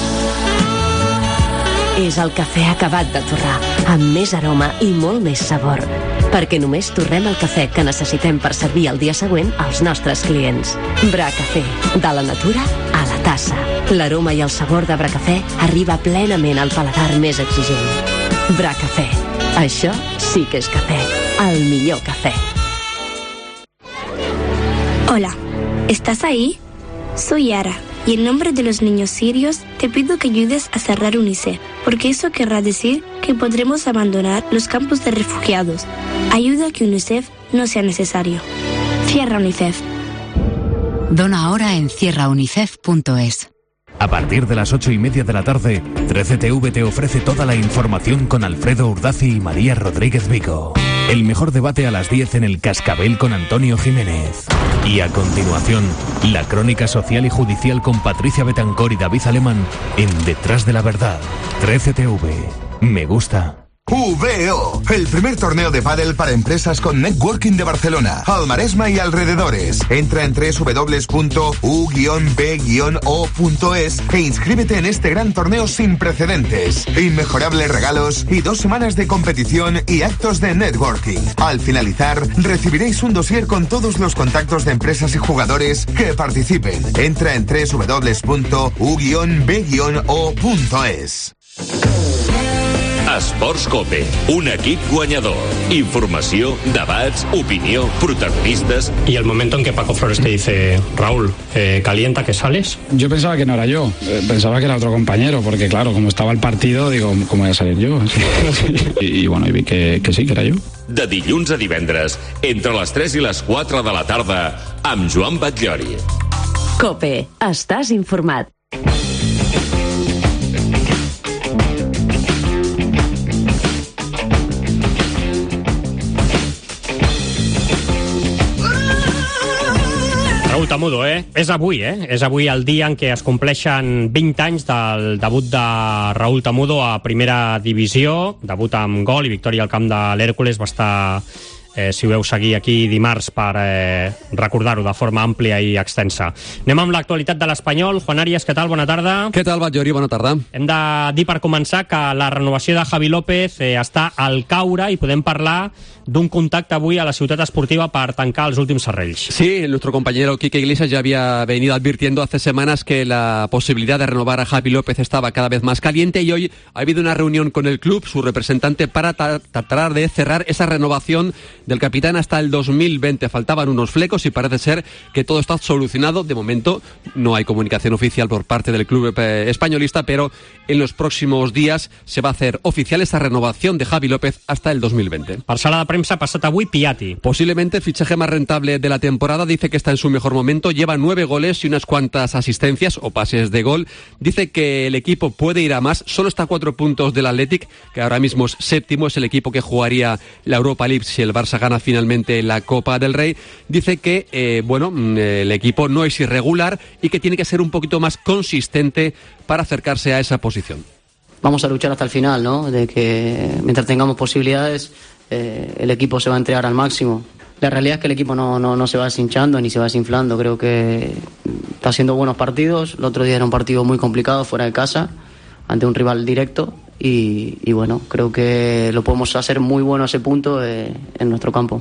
És el cafè acabat de torrar, amb més aroma i molt més sabor. Perquè només torrem el cafè que necessitem per servir el dia següent als nostres clients. Bracafé, de la natura a la tassa. L'aroma i el sabor de Bracafé arriba plenament al paladar més exigent. Bracafé. Això sí que és cafè. El millor café. Hola, ¿estás ahí? Soy Yara, y en nombre de los niños sirios te pido que ayudes a cerrar UNICEF, porque eso querrá decir que podremos abandonar los campos de refugiados. Ayuda a que UNICEF no sea necesario. Cierra UNICEF. Dona ahora en cierra unicef punto es. A partir de las ocho y media de la tarde, trece T V te ofrece toda la información con Alfredo Urdazi y María Rodríguez Vigo. El mejor debate a las diez en el Cascabel con Antonio Jiménez. Y a continuación, la crónica social y judicial con Patricia Betancor y David Alemán en Detrás de la Verdad. trece T V. Me gusta. V O, el primer torneo de pádel para empresas con networking de Barcelona, al Maresma y alrededores. Entra en doble u doble u doble u punto u be o punto es e inscríbete en este gran torneo sin precedentes. Inmejorables regalos y dos semanas de competición y actos de networking. Al finalizar, recibiréis un dossier con todos los contactos de empresas y jugadores que participen. Entra en doble u doble u doble u punto u be o punto es. Esports Cope, un equip guanyador. Informació, debats, opinió, protagonistas. Y el momento en que Paco Flores te dice, Raúl, eh, ¿calienta que sales? Yo pensaba que no era yo, eh, pensaba que era otro compañero, porque claro, como estaba el partido, digo, ¿cómo voy a salir yo? y, y bueno, y vi que, que sí, que era yo. De dilluns a divendres, entre les tres i les quatre de la tarda, amb Joan Batllori. Cope, estàs informat. Raúl Tamudo, eh? És avui, eh? És avui el dia en què es compleixen vint anys del debut de Raúl Tamudo a primera divisió, debut amb gol i victòria al camp de l'Hèrcules. Va estar, eh, si ho veu seguir aquí dimarts, per eh, recordar-ho de forma àmplia i extensa. Anem amb l'actualitat de l'Espanyol. Juan Arias, què tal? Bona tarda. Què tal, Batllori? Bona tarda. Hem de dir per començar que la renovació de Javi López eh, està al caure i podem parlar d'un contacte avui a la ciutat esportiva per tancar els últims serrells. Sí, nuestro compañero Quique Iglesias ya había venido advirtiendo hace semanas que la posibilidad de renovar a Javi López estaba cada vez más caliente y hoy ha habido una reunión con el club, su representante, para tratar de cerrar esa renovación del capitán hasta el dos mil veinte. Faltaban unos flecos y parece ser que todo está solucionado. De momento no hay comunicación oficial por parte del club españolista, pero en los próximos días se va a hacer oficial esa renovación de Javi López hasta el dos mil veinte. Per sala de premsa ha passat avui Piatti. Posiblemente el fichaje más rentable de la temporada. Dice que está en su mejor momento, lleva nueve goles y unas cuantas asistencias o pases de gol. Dice que el equipo puede ir a más, solo está a cuatro puntos del Athletic, que ahora mismo es séptimo, es el equipo que jugaría la Europa League si el Barça gana finalmente la Copa del Rey. Dice que eh, bueno, el equipo no es irregular y que tiene que ser un poquito más consistente para acercarse a esa posición. Vamos a luchar hasta el final, ¿no? De que mientras tengamos posibilidades eh, el equipo se va a entregar al máximo. La realidad es que el equipo no, no, no se va desinchando ni se va desinflando. Creo que está haciendo buenos partidos. El otro día era un partido muy complicado fuera de casa, ante un rival directo. Y, y bueno, creo que lo podemos hacer muy bueno a ese punto eh, en nuestro campo.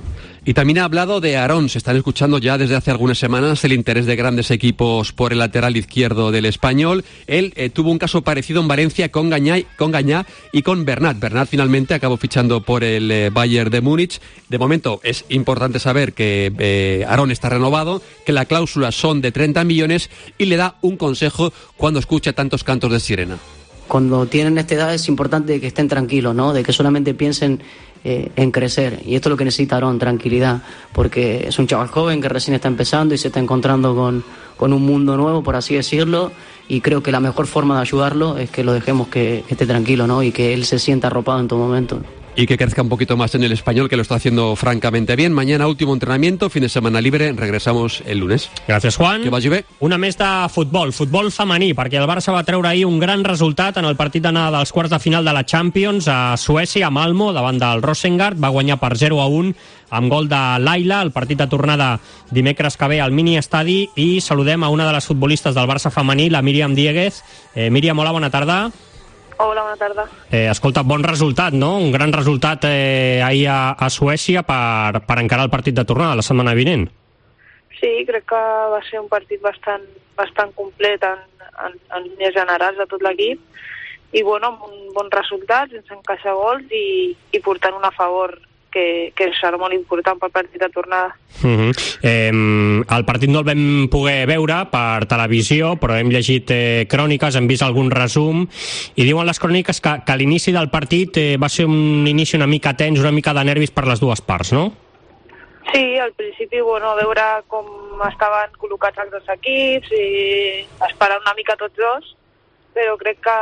Y también ha hablado de Aarón. Se están escuchando ya desde hace algunas semanas el interés de grandes equipos por el lateral izquierdo del Español. Él eh, tuvo un caso parecido en Valencia con Gañá, con Gañá y con Bernat. Bernat finalmente acabó fichando por el eh, Bayern de Múnich. De momento es importante saber que eh, Aarón está renovado, que la cláusula son de treinta millones y le da un consejo cuando escucha tantos cantos de sirena. Cuando tienen esta edad es importante que estén tranquilos, ¿no? De que solamente piensen eh, en crecer. Y esto es lo que necesita Aarón, tranquilidad. Porque es un chaval joven que recién está empezando y se está encontrando con, con un mundo nuevo, por así decirlo. Y creo que la mejor forma de ayudarlo es que lo dejemos que, que esté tranquilo, ¿no? Y que él se sienta arropado en todo momento. Y que crezca un poquito más en el Español, que lo está haciendo francamente bien. Mañana último entrenamiento, fin de semana libre, regresamos el lunes. Gràcies, Juan. Que vagi bé. Una més de futbol, futbol femení, perquè el Barça va treure ahir un gran resultat en el partit d'anada dels quarts de final de la Champions a Suècia, a Malmo, davant del Rosengard. Va guanyar per zero a un amb gol de Laila. El partit de tornada dimecres que ve al mini estadi i saludem a una de les futbolistes del Barça femení, la Míriam Dieguez. Eh, Míriam, hola, bona tarda. Hola, bona tarda. Eh, escolta, bon resultat, no? Un gran resultat eh, ahir a, a Suècia per, per encarar el partit de tornada la setmana vinent. Sí, crec que va ser un partit bastant, bastant complet en, en, en línies generals de tot l'equip i bueno, amb un bon resultat, sense encaixar gols i, i portant un a favor que, que serà molt important pel partit de tornada. Uh-huh. eh, el partit no el vam poder veure per televisió, però hem llegit eh, cròniques, hem vist algun resum i diuen les cròniques que, que l'inici del partit eh, va ser un inici una mica tens, una mica de nervis per les dues parts, no? Sí, al principi, bueno, veure com estaven col·locats els dos equips i esperar una mica tots dos, però crec que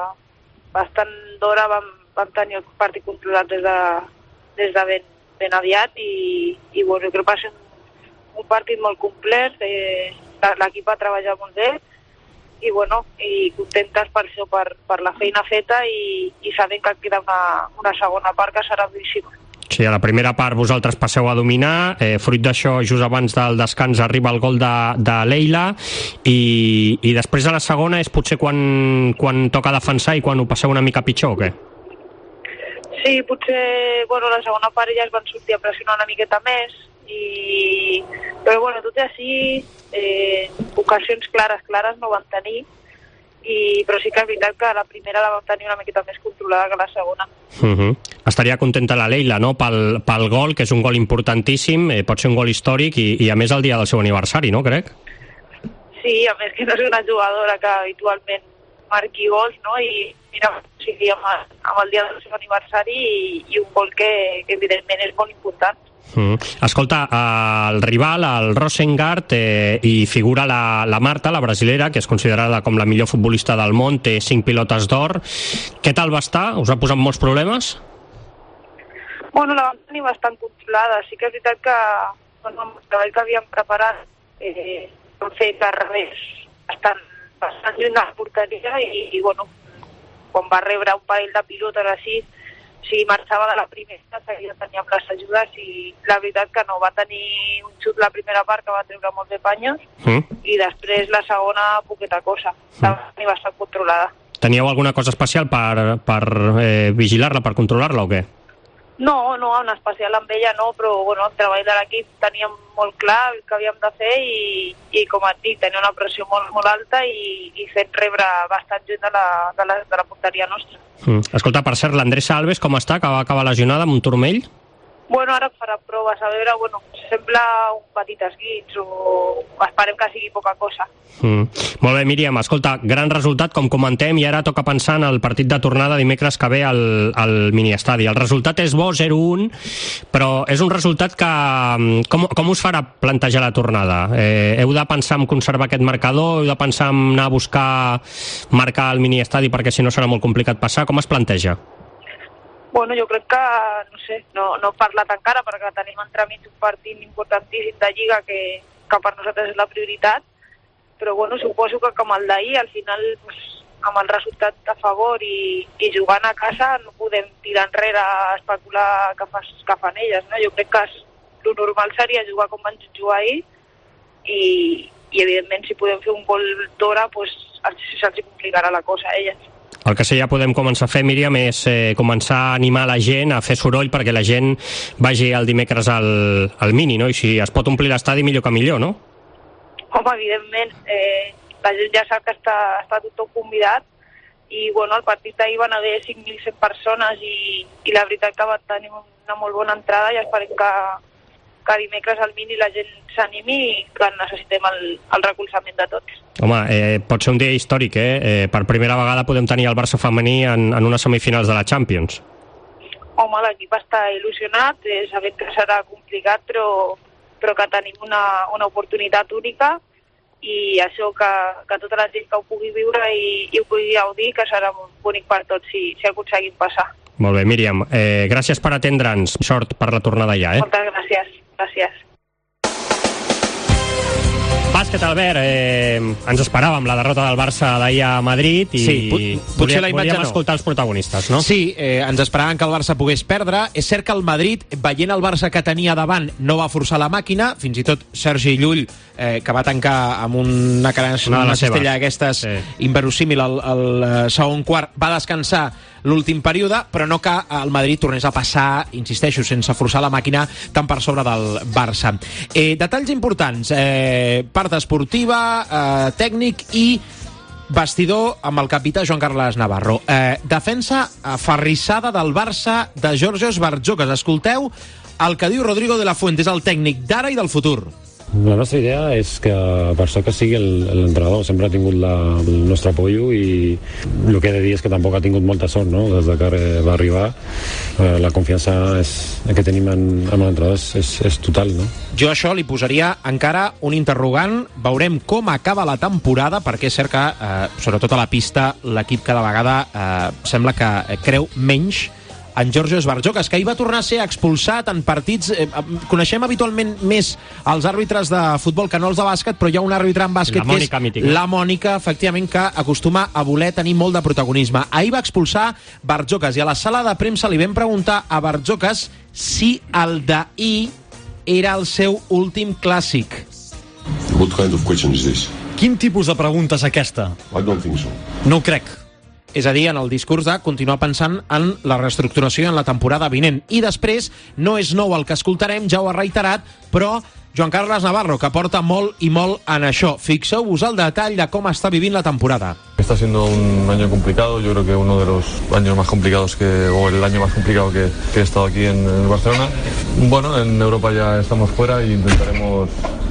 bastant d'hora vam, vam tenir el partit controlat des de des de ben, ben aviat i, i bueno, crec que va ser un, un partit molt complet, eh, l'equip va treballar molt bé i bueno, i contentes per això, per, per la feina feta i, i sabent que queda una, una segona part que serà duríssima. Sí, a la primera part vosaltres passeu a dominar, eh, fruit d'això just abans del descans arriba el gol de, de Leila i, i després a la segona és potser quan, quan toca defensar i quan ho passeu una mica pitjor o què? Sí, potser, bueno, la segona part ja es van sortir a pressionar una miqueta més, i... però bueno, tot i així, eh, ocasions clares, clares no van tenir, i... però sí que és veritat que la primera la vam tenir una miqueta més controlada que la segona. Uh-huh. Estaria contenta la Leila, no?, pel, pel gol, que és un gol importantíssim, eh, pot ser un gol històric, i, i a més el dia del seu aniversari, no, crec? Sí, a més que no és una jugadora que habitualment marqui gols, no?, i mira, o sigui, amb, amb el dia del seu aniversari i, i un gol que, que evidentment és molt important. Mm. Escolta, el rival, el Rosengard, eh, hi figura la, la Marta, la brasilera, que és considerada com la millor futbolista del món, té cinc pilotes d'or. Què tal va estar? Us ha posat molts problemes? Bueno, la vam tenir bastant controlada. Sí que és veritat que bueno, amb el treball que havíem preparat eh, vam fer carrers bastant, bastant lluny de la porteria i, i bueno, quan va rebre un parell de pilotes així, si marxava de la primera, seguia tenint les ajudes i la veritat que no, va tenir un xut la primera part que va treure molt de panyes mm. i després la segona poqueta cosa, la va tenir bastant controlada. Teníeu alguna cosa especial per, per eh, vigilar-la, per controlar-la o què? No, no, en especial amb ella no, però bueno, el treball de l'equip teníem molt clar el que havíem de fer i, i com et dic, tenia una pressió molt, molt alta i, i fent rebre bastant gent de la, de la, de la porteria nostra. Mm. Escolta, per cert, l'Andressa Alves com està? Que va acabar lesionada amb un turmell? Bueno, ara farà proves, a veure, bueno, sembla un petit esguins o esperem que sigui poca cosa. Mm. Molt bé, Míriam, escolta, gran resultat, com comentem, i ara toca pensar en el partit de tornada dimecres que ve al, al miniestadi. El resultat és bo, zero a un, però és un resultat que... Com, com us farà plantejar la tornada? Eh, heu de pensar en conservar aquest marcador? Heu de pensar en anar a buscar marcar al miniestadi perquè si no serà molt complicat passar? Com es planteja? Bueno, jo crec que, no sé, no, no he parlat encara perquè tenim entremig un partit importantíssim de Lliga que, que per nosaltres és la prioritat, però bueno, suposo que com el d'ahir, al final, pues, amb el resultat a favor i, i jugant a casa no podem tirar enrere a especular que, fas, que fan elles, no? Jo crec que és, el normal seria jugar com van jugar ahir i, i evidentment si podem fer un gol d'hora, pues, se'ls complicarà la cosa a elles. El que sí ja podem començar a fer, Míriam, és eh, començar a animar la gent a fer soroll perquè la gent vagi el dimecres al, al Mini, no? I si es pot omplir l'estadi, millor que millor, no? Home, evidentment, eh, la gent ja sap que està, està tothom convidat i bueno, al partit d'ahir van haver cinc mil cent persones i, i la veritat que va tenir una molt bona entrada i esperem que, que dimecres al Mini la gent s'animi i que necessitem el, el recolzament de tots. Home, eh, pot ser un dia històric, eh? eh? Per primera vegada podem tenir el Barça femení en, en unes semifinals de la Champions. Home, l'equip està il·lusionat, eh, sabem que serà complicat, però, però que tenim una, una oportunitat única i això que, que tota la gent que ho pugui viure i, i ho pugui gaudir, que serà bonic per tots si, si aconseguim passar. Molt bé, Míriam, eh, gràcies per atendre'ns. Sort per la tornada ja, eh? Moltes gràcies, gràcies. Bàsquet, Albert, eh, ens esperàvem la derrota del Barça d'ahir a Madrid i sí, potser la imatge volíem no. escoltar els protagonistes, no? Sí, eh, ens esperàvem que el Barça pogués perdre. És cert que el Madrid, veient el Barça que tenia davant, no va forçar la màquina, fins i tot Sergi Llull, eh, que va tancar amb una, una, una cistella d'aquestes sí. inverosímil al, al segon quart, va descansar l'últim període, però no que el Madrid tornés a passar, insisteixo, sense forçar la màquina tan per sobre del Barça. Eh, detalls importants, eh, part esportiva, eh, tècnic i vestidor amb el capità Joan Carles Navarro. Eh, defensa aferrissada del Barça de Georgios Bartzokas. Escolteu el que diu Rodrigo de la Fuente, és el tècnic d'ara i del futur. La nostra idea és que Bartzokas sigui l'entrenador, sempre ha tingut la, el nostre apoyo i el que he de dir és que tampoc ha tingut molta sort, no? Des de que va arribar, eh, la confiança és, que tenim en, en l'entrenador és, és, és total, no? Jo això li posaria encara un interrogant. Veurem com acaba la temporada, perquè és cert que, eh, sobretot a la pista, l'equip cada vegada eh, sembla que creu menys en Georgios Bartzokas, que ahir va tornar a ser expulsat en partits... Eh, coneixem habitualment més els àrbitres de futbol que no els de bàsquet, però hi ha un àrbitre en bàsquet que és mítica. La Mònica, efectivament, que acostuma a voler tenir molt de protagonisme. Ahir va expulsar Bartzokas i a la sala de premsa li vam preguntar a Bartzokas si el d'ahir era el seu últim clàssic. What kind of question is this? Quin tipus de pregunta és aquesta? I don't think so. No ho crec. És a dir, en el discurs de continuar pensant en la reestructuració en la temporada vinent. I després, no és nou el que escoltarem, ja ho ha reiterat, però Joan Carles Navarro, que porta molt i molt en això. Fixeu-vos el detall de com està vivint la temporada. Está siendo un año complicado, yo creo que uno de los años más complicados que, o el año más complicado que, que he estado aquí en, en Barcelona. Bueno, en Europa ya estamos fuera e intentaremos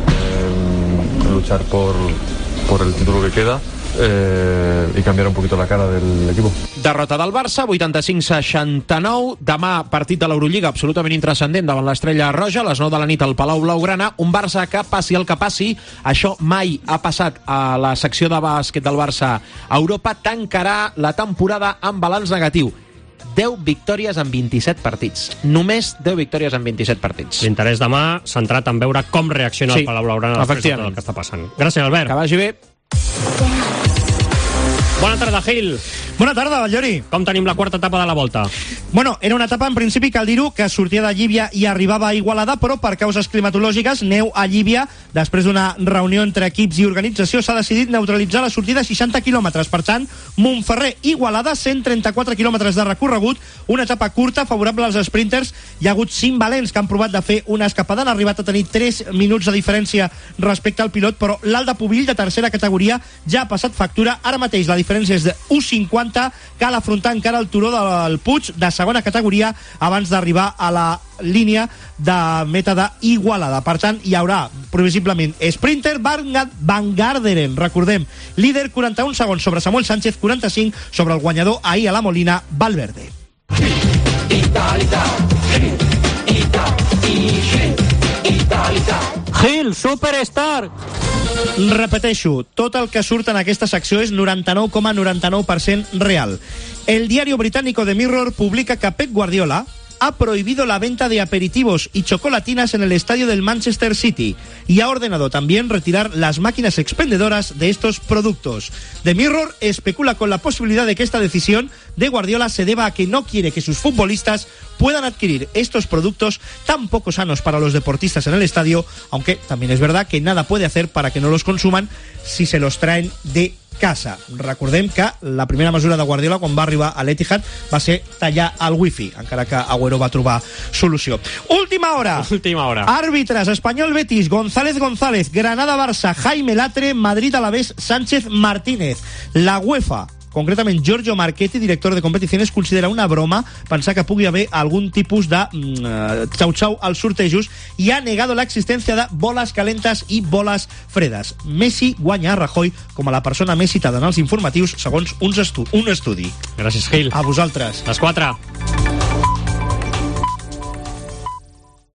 eh, luchar por, por el título que queda. Eh, i canviar un poquito la cara del equipo. Derrota del Barça, vuitanta-cinc seixanta-nou. Demà, partit de l'Eurolliga absolutament intranscendent davant l'Estrella Roja, a les nou de la nit al Palau Blaugrana. Un Barça que, passi el que passi, això mai ha passat a la secció de bàsquet del Barça a Europa, tancarà la temporada amb balanç negatiu. deu victòries en vint-i-set partits. Només deu victòries en vint-i-set partits. L'interès demà centrat en veure com reacciona sí, el Palau Blaugrana després de tot el que està passant. Gràcies, Albert. Que vagi bé. Bona tarda, Gil. Bona tarda, Batllori. Com tenim la quarta etapa de la Volta? Bueno, era una etapa, en principi, cal dir-ho, que sortia de Llívia i arribava a Igualada, però per causes climatològiques, neu a Llívia, després d'una reunió entre equips i organització, s'ha decidit neutralitzar la sortida a seixanta quilòmetres. Per tant, Montferrer-Igualada, cent trenta-quatre quilòmetres de recorregut, una etapa curta, favorable als sprinters. Hi ha hagut cinc valents que han provat de fer una escapada, han arribat a tenir tres minuts de diferència respecte al pilot, però l'Alda Pubill, de tercera categoria, ja ha passat factura. Ara mateix la diferència és de u cinquanta, cal afrontar encara el turó del Puig, de segona categoria, abans d'arribar a la línia de meta d'Igualada. Per tant, hi haurà previsiblement sprinter. Van Garderen, recordem, líder, quaranta-un segons sobre Samuel Sánchez, quaranta-cinc sobre el guanyador ahir a la Molina, Valverde. Gil, superstar! Repeteixo, tot el que surt en aquesta secció és noranta-nou coma noranta-nou per cent real. El diario británico The Mirror publica que Pep Guardiola ha prohibido la venta de aperitivos y chocolatinas en el estadio del Manchester City y ha ordenado también retirar las máquinas expendedoras de estos productos. The Mirror especula con la posibilidad de que esta decisión de Guardiola se deba a que no quiere que sus futbolistas puedan adquirir estos productos tan poco sanos para los deportistas en el estadio, aunque también es verdad que nada puede hacer para que no los consuman si se los traen de casa. Recordem que la primera mesura de Guardiola quan va arribar a l'Etihad va ser tallar el wifi, encara que Agüero va trobar solució. Última hora. Última hora. Àrbitres, Espanyol Betis, González González, Granada Barça, Jaime Latre, Madrid Alavés, Sánchez Martínez. La UEFA, concretament Giorgio Marchetti, director de competiciones, considera una broma pensar que pugui haver algun tipus de mm, xau-xau als sortejos i ha negado la existència de boles calentes i boles fredes. Messi guanya a Rajoy com a la persona més citada en els informatius segons uns estu un estudi. Gràcies, Gil. A vosaltres. Les quatre.